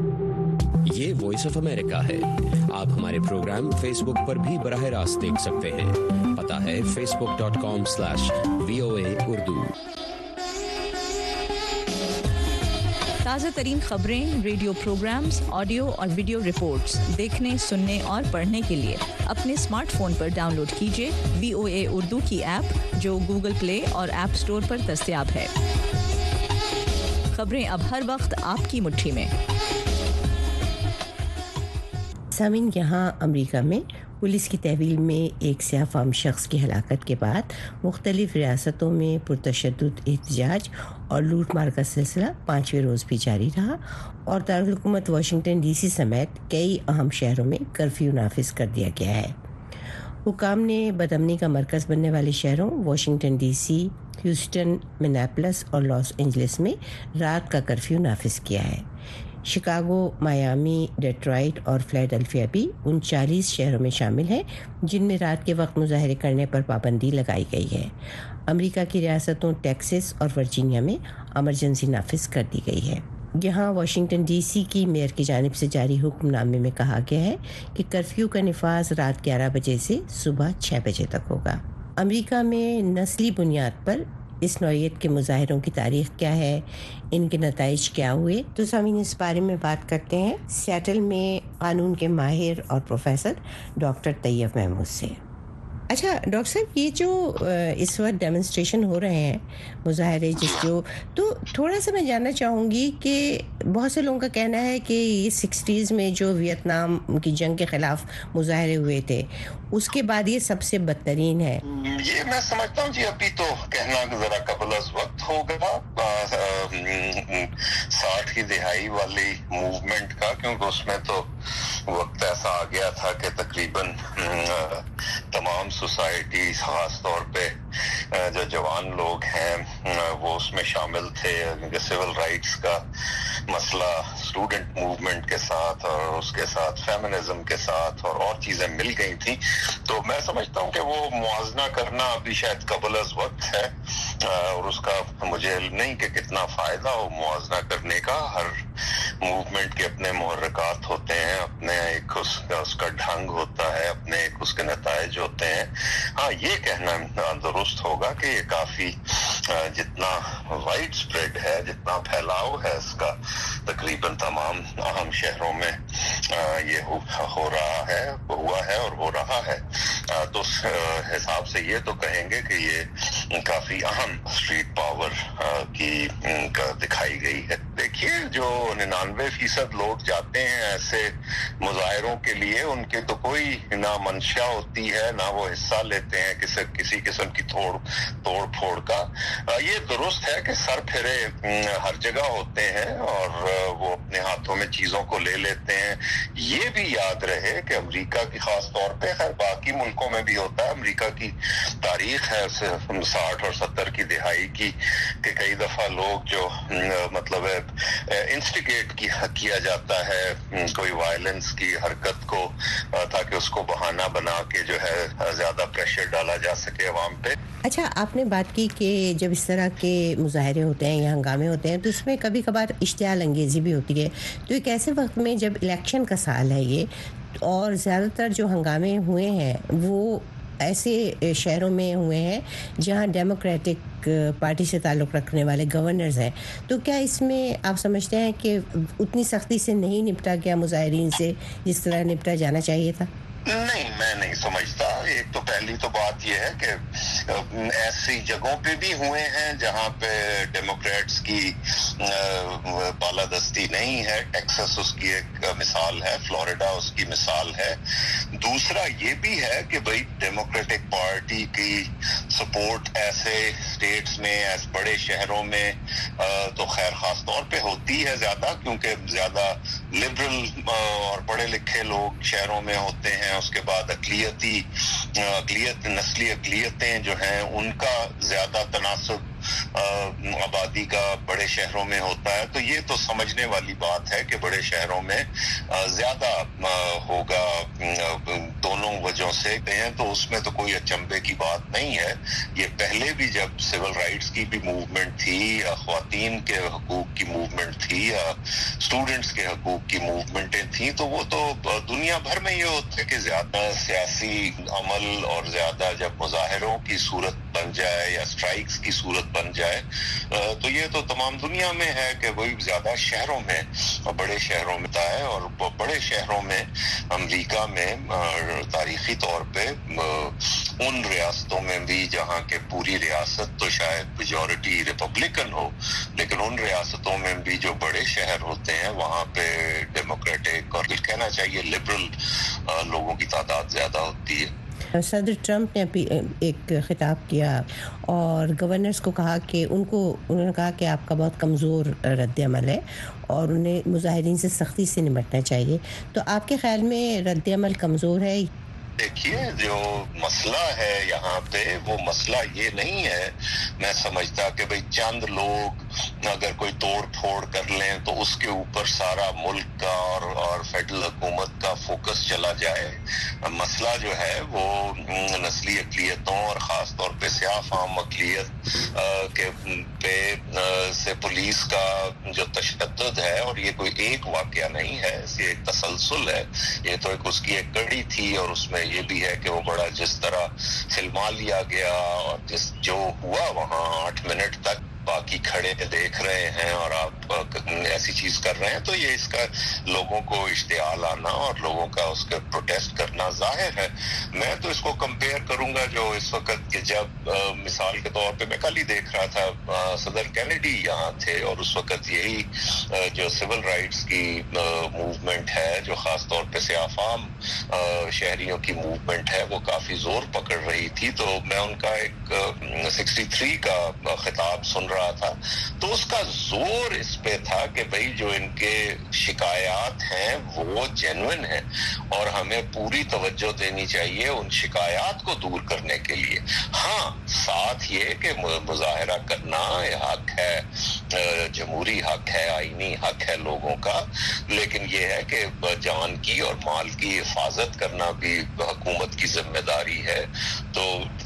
یہ وائس آف امریکہ ہے. آپ ہمارے پروگرام فیس بک پر بھی براہ راست دیکھ سکتے ہیں. پتہ ہے facebook.com/VOA Urdu. تازہ ترین خبریں, ریڈیو پروگرامز, آڈیو اور ویڈیو رپورٹس دیکھنے, سننے اور پڑھنے کے لیے اپنے اسمارٹ فون پر ڈاؤن لوڈ کیجیے VOA اردو کی ایپ جو گوگل پلے اور ایپ اسٹور پر دستیاب ہے. خبریں اب ہر وقت آپ کی مٹھی میں. سامعین, یہاں امریکہ میں پولیس کی تحویل میں ایک سیاہ فام شخص کی ہلاکت کے بعد مختلف ریاستوں میں پرتشدد احتجاج اور لوٹ مار کا سلسلہ 5ویں روز بھی جاری رہا اور دارالحکومت واشنگٹن DC سمیت کئی اہم شہروں میں کرفیو نافذ کر دیا گیا ہے. حکام نے بدامنی کا مرکز بننے والے شہروں واشنگٹن DC, ہیوسٹن, منیاپولس اور لاس اینجلس میں رات کا کرفیو نافذ کیا ہے. شکاگو, میامی, ڈیٹرائٹ اور فلیڈلفیا بھی ان 40 شہروں میں شامل ہیں جن میں رات کے وقت مظاہرے کرنے پر پابندی لگائی گئی ہے. امریکہ کی ریاستوں ٹیکساس اور ورجینیا میں ایمرجنسی نافذ کر دی گئی ہے. یہاں واشنگٹن DC کی میئر کی جانب سے جاری حکم نامے میں کہا گیا ہے کہ کرفیو کا نفاذ رات 11 بجے سے صبح 6 بجے تک ہوگا. امریکہ میں نسلی بنیاد پر اس نوعیت کے مظاہروں کی تاریخ کیا ہے, ان کے نتائج کیا ہوئے, تو سامعین اس بارے میں بات کرتے ہیں سیاٹل میں قانون کے ماہر اور پروفیسر ڈاکٹر طیب محمود سے. اچھا ڈاکٹر صاحب, یہ جو اس وقت ڈیمونسٹریشن ہو رہے ہیں, مظاہرے تو تھوڑا سا میں جاننا چاہوں گی کہ بہت سے لوگوں کا کہنا ہے کہ یہ 60s میں جو ویتنام کی جنگ کے خلاف مظاہرے ہوئے تھے اس کے بعد یہ سب سے بدترین ہے. یہ میں سمجھتا ہوں جی ابھی تو کہنا ذرا قبل از وقت ہوگا 60 کی دہائی والی موومنٹ کا, کیونکہ اس میں تو وقت ایسا آ گیا تھا کہ تقریباً تمام سوسائٹی, خاص طور پہ جو جوان لوگ ہیں وہ اس میں شامل تھے. سول رائٹس کا مسئلہ اسٹوڈنٹ موومنٹ کے ساتھ اور اس کے ساتھ فیمنزم کے ساتھ اور چیزیں مل گئی تھیں. تو میں سمجھتا ہوں کہ وہ موازنہ کرنا ابھی شاید قبل از وقت ہے اور اس کا مجھے علم نہیں کہ کتنا فائدہ ہو موازنہ کرنے کا. ہر موومنٹ کے اپنے محرکات ہوتے ہیں, اپنے ایک اس کا ڈھنگ ہوتا ہے, اپنے ایک اس کے نتائج ہوتے ہیں. ہاں یہ کہنا درست ہوگا کہ یہ کافی جتنا وائڈ اسپریڈ ہے, جتنا پھیلاؤ ہے اس کا تقریباً تمام اہم شہروں میں یہ ہو رہا ہے, ہوا ہے اور ہو رہا ہے. تو اس حساب سے یہ تو کہیں گے کہ یہ काफी अहम स्ट्रीट पावर की दिखाई गई है। देखिए, जो 99% लोग जाते हैं ऐसे मुजाहरों के लिए, उनके तो कोई ना मंशा होती है, ना वो हिस्सा लेते हैं किसी किस्म की तोड़ फोड़ का। ये दुरुस्त है कि सर फिरे हर जगह होते हैं और वो अपने हाथों में चीजों को ले लेते हैं। ये भी याद रहे कि अमेरिका की खास तौर पे, खैर बाकी मुल्कों में भी होता है, अमेरिका की तारीख है 60 और 70 की दिहाई की, कि कई दफा लोग जो मतलब इंस्टिगेट किया जाता है कोई वायलेंस की हरकत को, ताकि उसको बहाना बना के जो है ज्यादा प्रेशर डाला जा सके अवाम पे। अच्छा, आपने बात की कि जब इस तरह के मुजाहरे होते हैं या हंगामे होते हैं तो इसमें कभी कभार इश्तियाल अंगेज़ी भी होती है। तो एक ऐसे वक्त में जब इलेक्शन का साल है ये, और ज़्यादातर जो हंगामे हुए हैं वो ऐसे शहरों में हुए हैं जहां डेमोक्रेटिक पार्टी से ताल्लुक़ रखने वाले गवर्नर्स हैं, तो क्या इसमें आप समझते हैं कि उतनी सख्ती से नहीं निपटा गया मुजाहिरीन से जिस तरह निपटा जाना चाहिए था? नहीं, मैं नहीं समझता। एक तो पहली तो बात यह है कि ऐसी जगहों पे भी हुए हैं जहां पे डेमोक्रेट्स की बालादस्ती नहीं है। टेक्सास उसकी एक मिसाल है, फ्लोरिडा उसकी मिसाल है। दूसरा ये भी है कि भाई डेमोक्रेटिक पार्टी की सपोर्ट ऐसे स्टेट्स में, ऐसे बड़े शहरों में तो खैर खास तौर पे होती है ज्यादा, क्योंकि ज्यादा लिबरल और पढ़े लिखे लोग शहरों में होते हैं। उसके बाद नस्ली अक़लियतें जो हैं उनका ज्यादा तनासुब आबादी का बड़े शहरों में होता है। तो ये तो समझने वाली बात है कि बड़े शहरों में ज्यादा होगा, दोनों वजहों से हैं, तो उसमें तो कोई अचंभे की बात नहीं है। ये पहले भी जब सिविल राइट्स की भी मूवमेंट थी, या ख्वातीन के हकूक की मूवमेंट थी, या स्टूडेंट्स के हकूक की मूवमेंटें थी, तो वो तो दुनिया भर में ये होता है कि ज्यादा सियासी अमल और ज्यादा जब मुजाहरों की सूरत बन जाए या स्ट्राइक्स की सूरत बन जाए, तो ये तो तमाम दुनिया में है कि वही ज्यादा शहरों में, बड़े शहरों में होता है। और बड़े शहरों में अमेरिका में तारीखी तौर पे उन रियासतों में भी जहाँ के पूरी रियासत तो शायद मेजॉरिटी रिपब्लिकन हो, लेकिन उन रियासतों में भी जो बड़े शहर होते हैं वहाँ पे डेमोक्रेटिक और कहना चाहिए लिबरल लोगों की तादाद ज्यादा होती है। सदर ट्रंप ने अभी एक खिताब किया और गवर्नर्स को कहा कि उन्होंने कहा कि आपका बहुत कमज़ोर रद्द अमल है और उन्हें मुजाहिरीन से सख्ती से निपटना चाहिए। तो आपके ख्याल में रद्द अमल कमज़ोर है? देखिए, जो मसला है यहाँ पे, वो मसला ये नहीं है मैं समझता कि भाई चंद लोग अगर कोई तोड़ फोड़ कर लें तो उसके ऊपर सारा मुल्क का और फेडरल हुकूमत का फोकस चला जाए। मसला जो है वो नस्ली अक़लियतों और ख़ास तौर पे स्याह फाम अक़लियत के पे से पुलिस का जो तशद्दुद है, और ये कोई एक वाक़या नहीं है, ये एक तसलसल है। ये तो एक उसकी एक कड़ी थी, और उसमें ये भी है कि वो बड़ा जिस तरह फिल्मा लिया गया और जो हुआ वहाँ 8 मिनट तक बाकी खड़े देख रहे हैं और आप ऐसी चीज कर रहे हैं, तो ये इसका लोगों को इश्तियाल आना और लोगों का उसके प्रोटेस्ट करना जाहिर है। मैं तो इसको कंपेयर करूंगा जो इस वक्त के जब मिसाल के तौर पे मैं कल ही देख रहा था सदर कैनेडी यहाँ थे, और उस वक्त यही जो सिविल राइट्स की मूवमेंट है, जो खास तौर पे सियाफाम शहरियों की मूवमेंट है, वो काफी जोर पकड़ रही थी। तो मैं उनका एक 63 का खिताब सुन रहा था, तो उसका जोर इस पे था कि भाई जो इनके शिकायत हैं वो जेन्युइन है और हमें पूरी तवज्जो देनी चाहिए उन शिकायत को दूर करने के लिए। हाँ, साथ ये कि मुजाहरा करना हक है, जमहूरी हक है, आईनी हक है लोगों का, लेकिन ये है कि जान की और माल की हिफाजत करना भी हुकूमत की जिम्मेदारी है। तो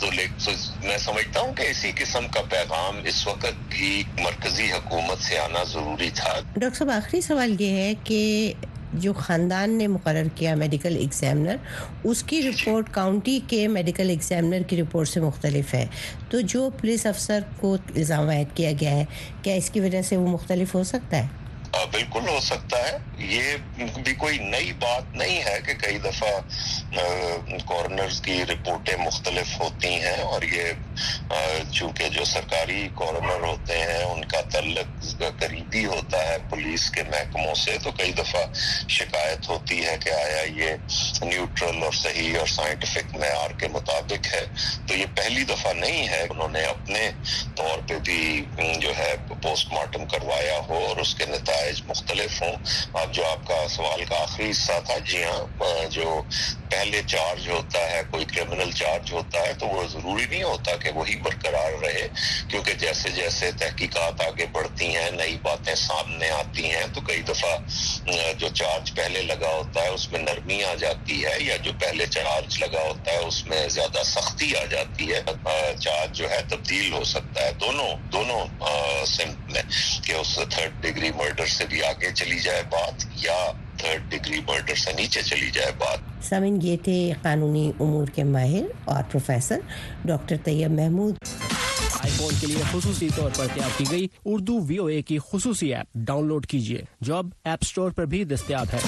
मैं समझता हूँ कि इसी किस्म का पैगाम इस वक्त भी मरकजी हुकूमत से आना जरूरी था। डॉक्टर साहब, आखिरी सवाल ये है कि जो ख़ानदान ने मुकर्रर किया मेडिकल एग्जामिनर, उसकी रिपोर्ट काउंटी के मेडिकल एग्जामिनर की रिपोर्ट से मुख्तलिफ है, तो जो पुलिस अफसर को इल्ज़ाम आयद किया गया है, क्या इसकी वजह से वो मुख्तलिफ हो सकता है? बिल्कुल हो सकता है। ये भी कोई नई बात नहीं है कि कई दफा कॉरोनर्स की रिपोर्टें मुख्तलिफ होती हैं, और ये چونکہ جو سرکاری کورنر ہوتے ہیں ان کا تعلق قریبی ہوتا ہے پولیس کے محکموں سے، تو کئی دفعہ شکایت ہوتی ہے کہ آیا یہ نیوٹرل اور صحیح اور سائنٹیفک معیار کے مطابق ہے. تو یہ پہلی دفعہ نہیں ہے انہوں نے اپنے طور پہ بھی جو ہے پوسٹ مارٹم کروایا ہو اور اس کے نتائج مختلف ہوں. اب جو آپ کا سوال کا آخری حصہ تھا، جی ہاں، جو پہلے چارج ہوتا ہے، کوئی کرمنل چارج ہوتا ہے، تو وہ ضروری نہیں ہوتا کہ وہی برقرار رہے، کیونکہ جیسے جیسے تحقیقات آگے بڑھتی ہیں، نئی باتیں سامنے آتی ہیں، تو کئی دفعہ جو چارج پہلے لگا ہوتا ہے اس میں نرمی آ جاتی ہے، یا جو پہلے چارج لگا ہوتا ہے اس میں زیادہ سختی آ جاتی ہے. چارج جو ہے تبدیل ہو سکتا ہے دونوں سمت میں، کہ اس 3rd ڈگری مرڈر سے بھی آگے چلی جائے بات یا 3rd ڈگری مرڈر سے نیچے چلی جائے بات. سامعین، یہ تھے قانونی امور کے ماہر اور professor doctor Tayyab Mahmood. IPhone کے لیے خصوصی طور پر تیار کی گئی اردو VOA کی خصوصی ایپ ڈاؤن لوڈ کیجیے، جو اب ایپ سٹور پر بھی دستیاب ہے.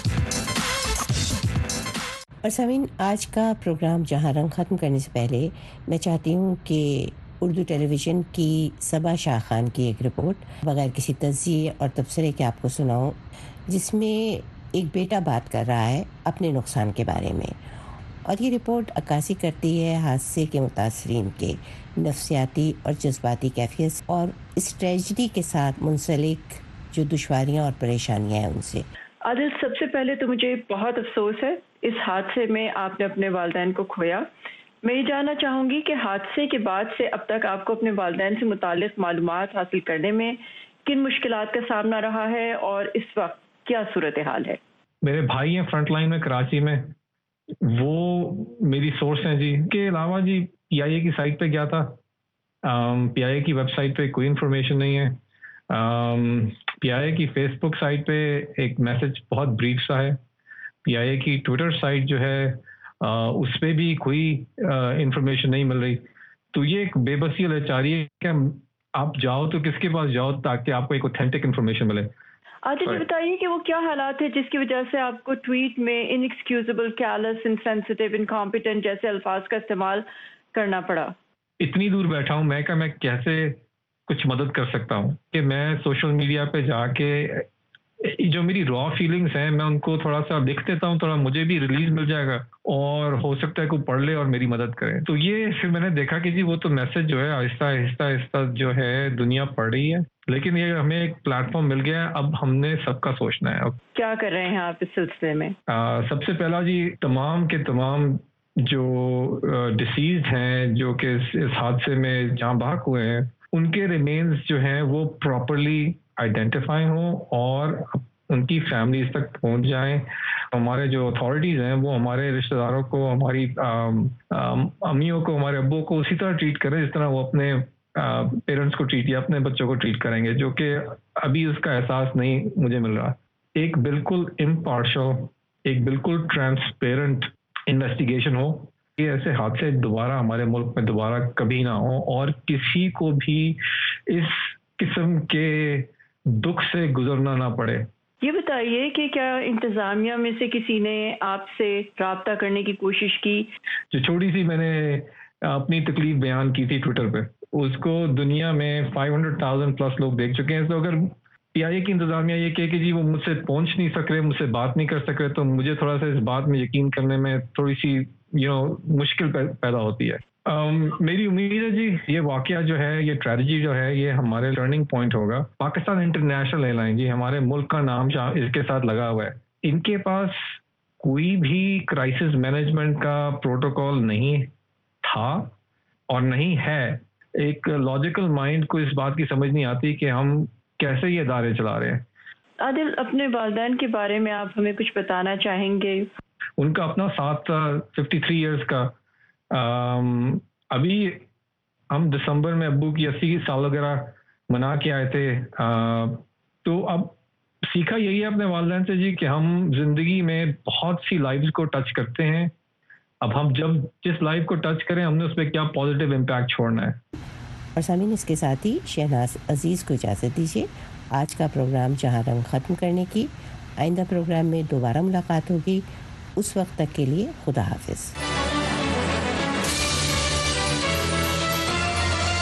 اور سامعین، آج کا پروگرام جہاں رنگ ختم کرنے سے پہلے میں چاہتی ہوں کہ اردو ٹیلی ویژن کی صبا شاہ خان کی ایک رپورٹ بغیر کسی تجزیے اور تبصرے کے آپ کو سناؤں، جس میں ایک بیٹا بات کر رہا ہے اپنے نقصان کے بارے میں، اور یہ رپورٹ عکاسی کرتی ہے حادثے کے متاثرین کے نفسیاتی اور جذباتی کیفیت اور اس ٹریجڈی کے ساتھ منسلک جو دشواریاں اور پریشانیاں ہیں ان سے. عادل، سب سے پہلے تو مجھے بہت افسوس ہے اس حادثے میں آپ نے اپنے والدین کو کھویا. میں یہ جاننا چاہوں گی کہ حادثے کے بعد سے اب تک آپ کو اپنے والدین سے متعلق معلومات حاصل کرنے میں کن مشکلات کا سامنا رہا ہے اور اس وقت کیا صورتحال ہے؟ میرے بھائی ہیں فرنٹ لائن میں کراچی میں، وہ میری سورس ہیں جی. کے علاوہ جی PIA کی سائٹ پہ گیا تھا، PIA کی ویب سائٹ پہ کوئی انفارمیشن نہیں ہے. PIA کی فیس بک سائٹ پہ ایک میسج بہت بریف سا ہے. PIA کی ٹویٹر سائٹ جو ہے اس پہ بھی کوئی انفارمیشن نہیں مل رہی. تو یہ ایک بے بسی لاچاری ہے کہ آپ جاؤ تو کس کے پاس جاؤ تاکہ آپ کو ایک اوتھینٹک انفارمیشن ملے. آج یہ بتائیے کہ وہ کیا حالات ہے جس کی وجہ سے آپ کو ٹویٹ میں انیکسکیوزبل، کیئرلیس، انسینسٹیو، انکمپیٹنٹ جیسے الفاظ کا استعمال کرنا پڑا؟ اتنی دور بیٹھا ہوں میں کہ میں کیسے کچھ مدد کر سکتا ہوں، کہ میں سوشل میڈیا پہ جا کے جو میری را فیلنگس ہیں میں ان کو تھوڑا سا لکھ دیتا ہوں، تھوڑا مجھے بھی ریلیز مل جائے گا اور ہو سکتا ہے کوئی پڑھ لے اور میری مدد کرے. تو یہ پھر میں نے دیکھا کہ جی وہ تو میسج جو ہے آہستہ آہستہ جو ہے دنیا پڑھ رہی ہے، لیکن یہ ہمیں ایک پلیٹ فارم مل گیا ہے. اب ہم نے سب کا سوچنا ہے. اب کیا کر رہے ہیں آپ اس سلسلے میں؟ سب سے پہلا جی تمام کے تمام جو ڈسیزڈ ہیں، جو کہ اس حادثے میں جاں بحق ہوئے ہیں، ان کے ریمینز جو ہیں وہ پراپرلی آئیڈینٹیفائی ہوں اور ان کی فیملیز تک پہنچ جائیں. ہمارے جو اتھارٹیز ہیں وہ ہمارے رشتہ داروں کو، ہماری امیوں کو، ہمارے ابو کو اسی طرح ٹریٹ کریں جس طرح وہ اپنے پیرنٹس کو ٹریٹ یا اپنے بچوں کو ٹریٹ کریں گے، جو کہ ابھی اس کا احساس نہیں مجھے مل رہا. ایک بالکل امپارشل، ایک بالکل ٹرانسپیرنٹ انویسٹیگیشن ہو، یہ ایسے حادثے دوبارہ ہمارے ملک میں دوبارہ کبھی نہ ہوں اور کسی کو بھی اس قسم کے دکھ سے گزرنا نہ پڑے. یہ بتائیے کہ کیا انتظامیہ میں سے کسی نے آپ سے رابطہ کرنے کی کوشش کی؟ جو چھوٹی سی میں نے اپنی تکلیف بیان کی تھی ٹویٹر پہ، اس کو دنیا میں 500,000 پلس لوگ دیکھ چکے ہیں. تو اگر PIA کی انتظامیہ یہ کہ جی وہ مجھ سے پہنچ نہیں سک رہے، مجھ سے بات نہیں کر سک رہے، تو مجھے تھوڑا سا اس بات میں یقین کرنے میں تھوڑی سی مشکل پیدا ہوتی ہے. میری امید ہے جی یہ واقعہ جو ہے، یہ ٹریجڈی جو ہے، یہ ہمارے ٹرننگ پوائنٹ ہوگا. پاکستان انٹرنیشنل ایئر لائن جی ہمارے ملک کا نام اس کے ساتھ لگا ہوا ہے. ان کے پاس کوئی بھی کرائسس مینجمنٹ کا پروٹوکول نہیں تھا اور نہیں ہے. ایک لاجیکل مائنڈ کو اس بات کی سمجھ نہیں آتی کہ ہم کیسے یہ ادارے چلا رہے ہیں. عادل، اپنے والدین کے بارے میں آپ ہمیں کچھ بتانا چاہیں گے؟ ان کا اپنا ساتھ 53 ایئرس کا. ابھی ہم دسمبر میں ابو کی 80 سالگرہ منا کے آئے تھے. تو اب سیکھا یہی ہے اپنے والدین سے جی کہ ہم زندگی میں بہت سی لائفز کو ٹچ کرتے ہیں. اب ہم جب جس لائف کو ٹچ کریں ہم نے اس پہ کیا پازیٹیو امپیکٹ چھوڑنا ہے. اور سامعین، اس کے ساتھ ہی شہناز عزیز کو اجازت دیجیے. آج کا پروگرام جہاں رنگ ختم کرنے کی. آئندہ پروگرام میں دوبارہ ملاقات ہوگی. اس وقت تک کے لیے خدا حافظ.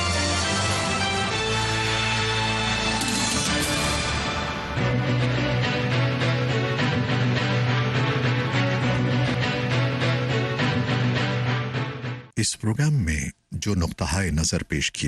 इस प्रोग्राम में जो नुक्ता नज़र पेश किए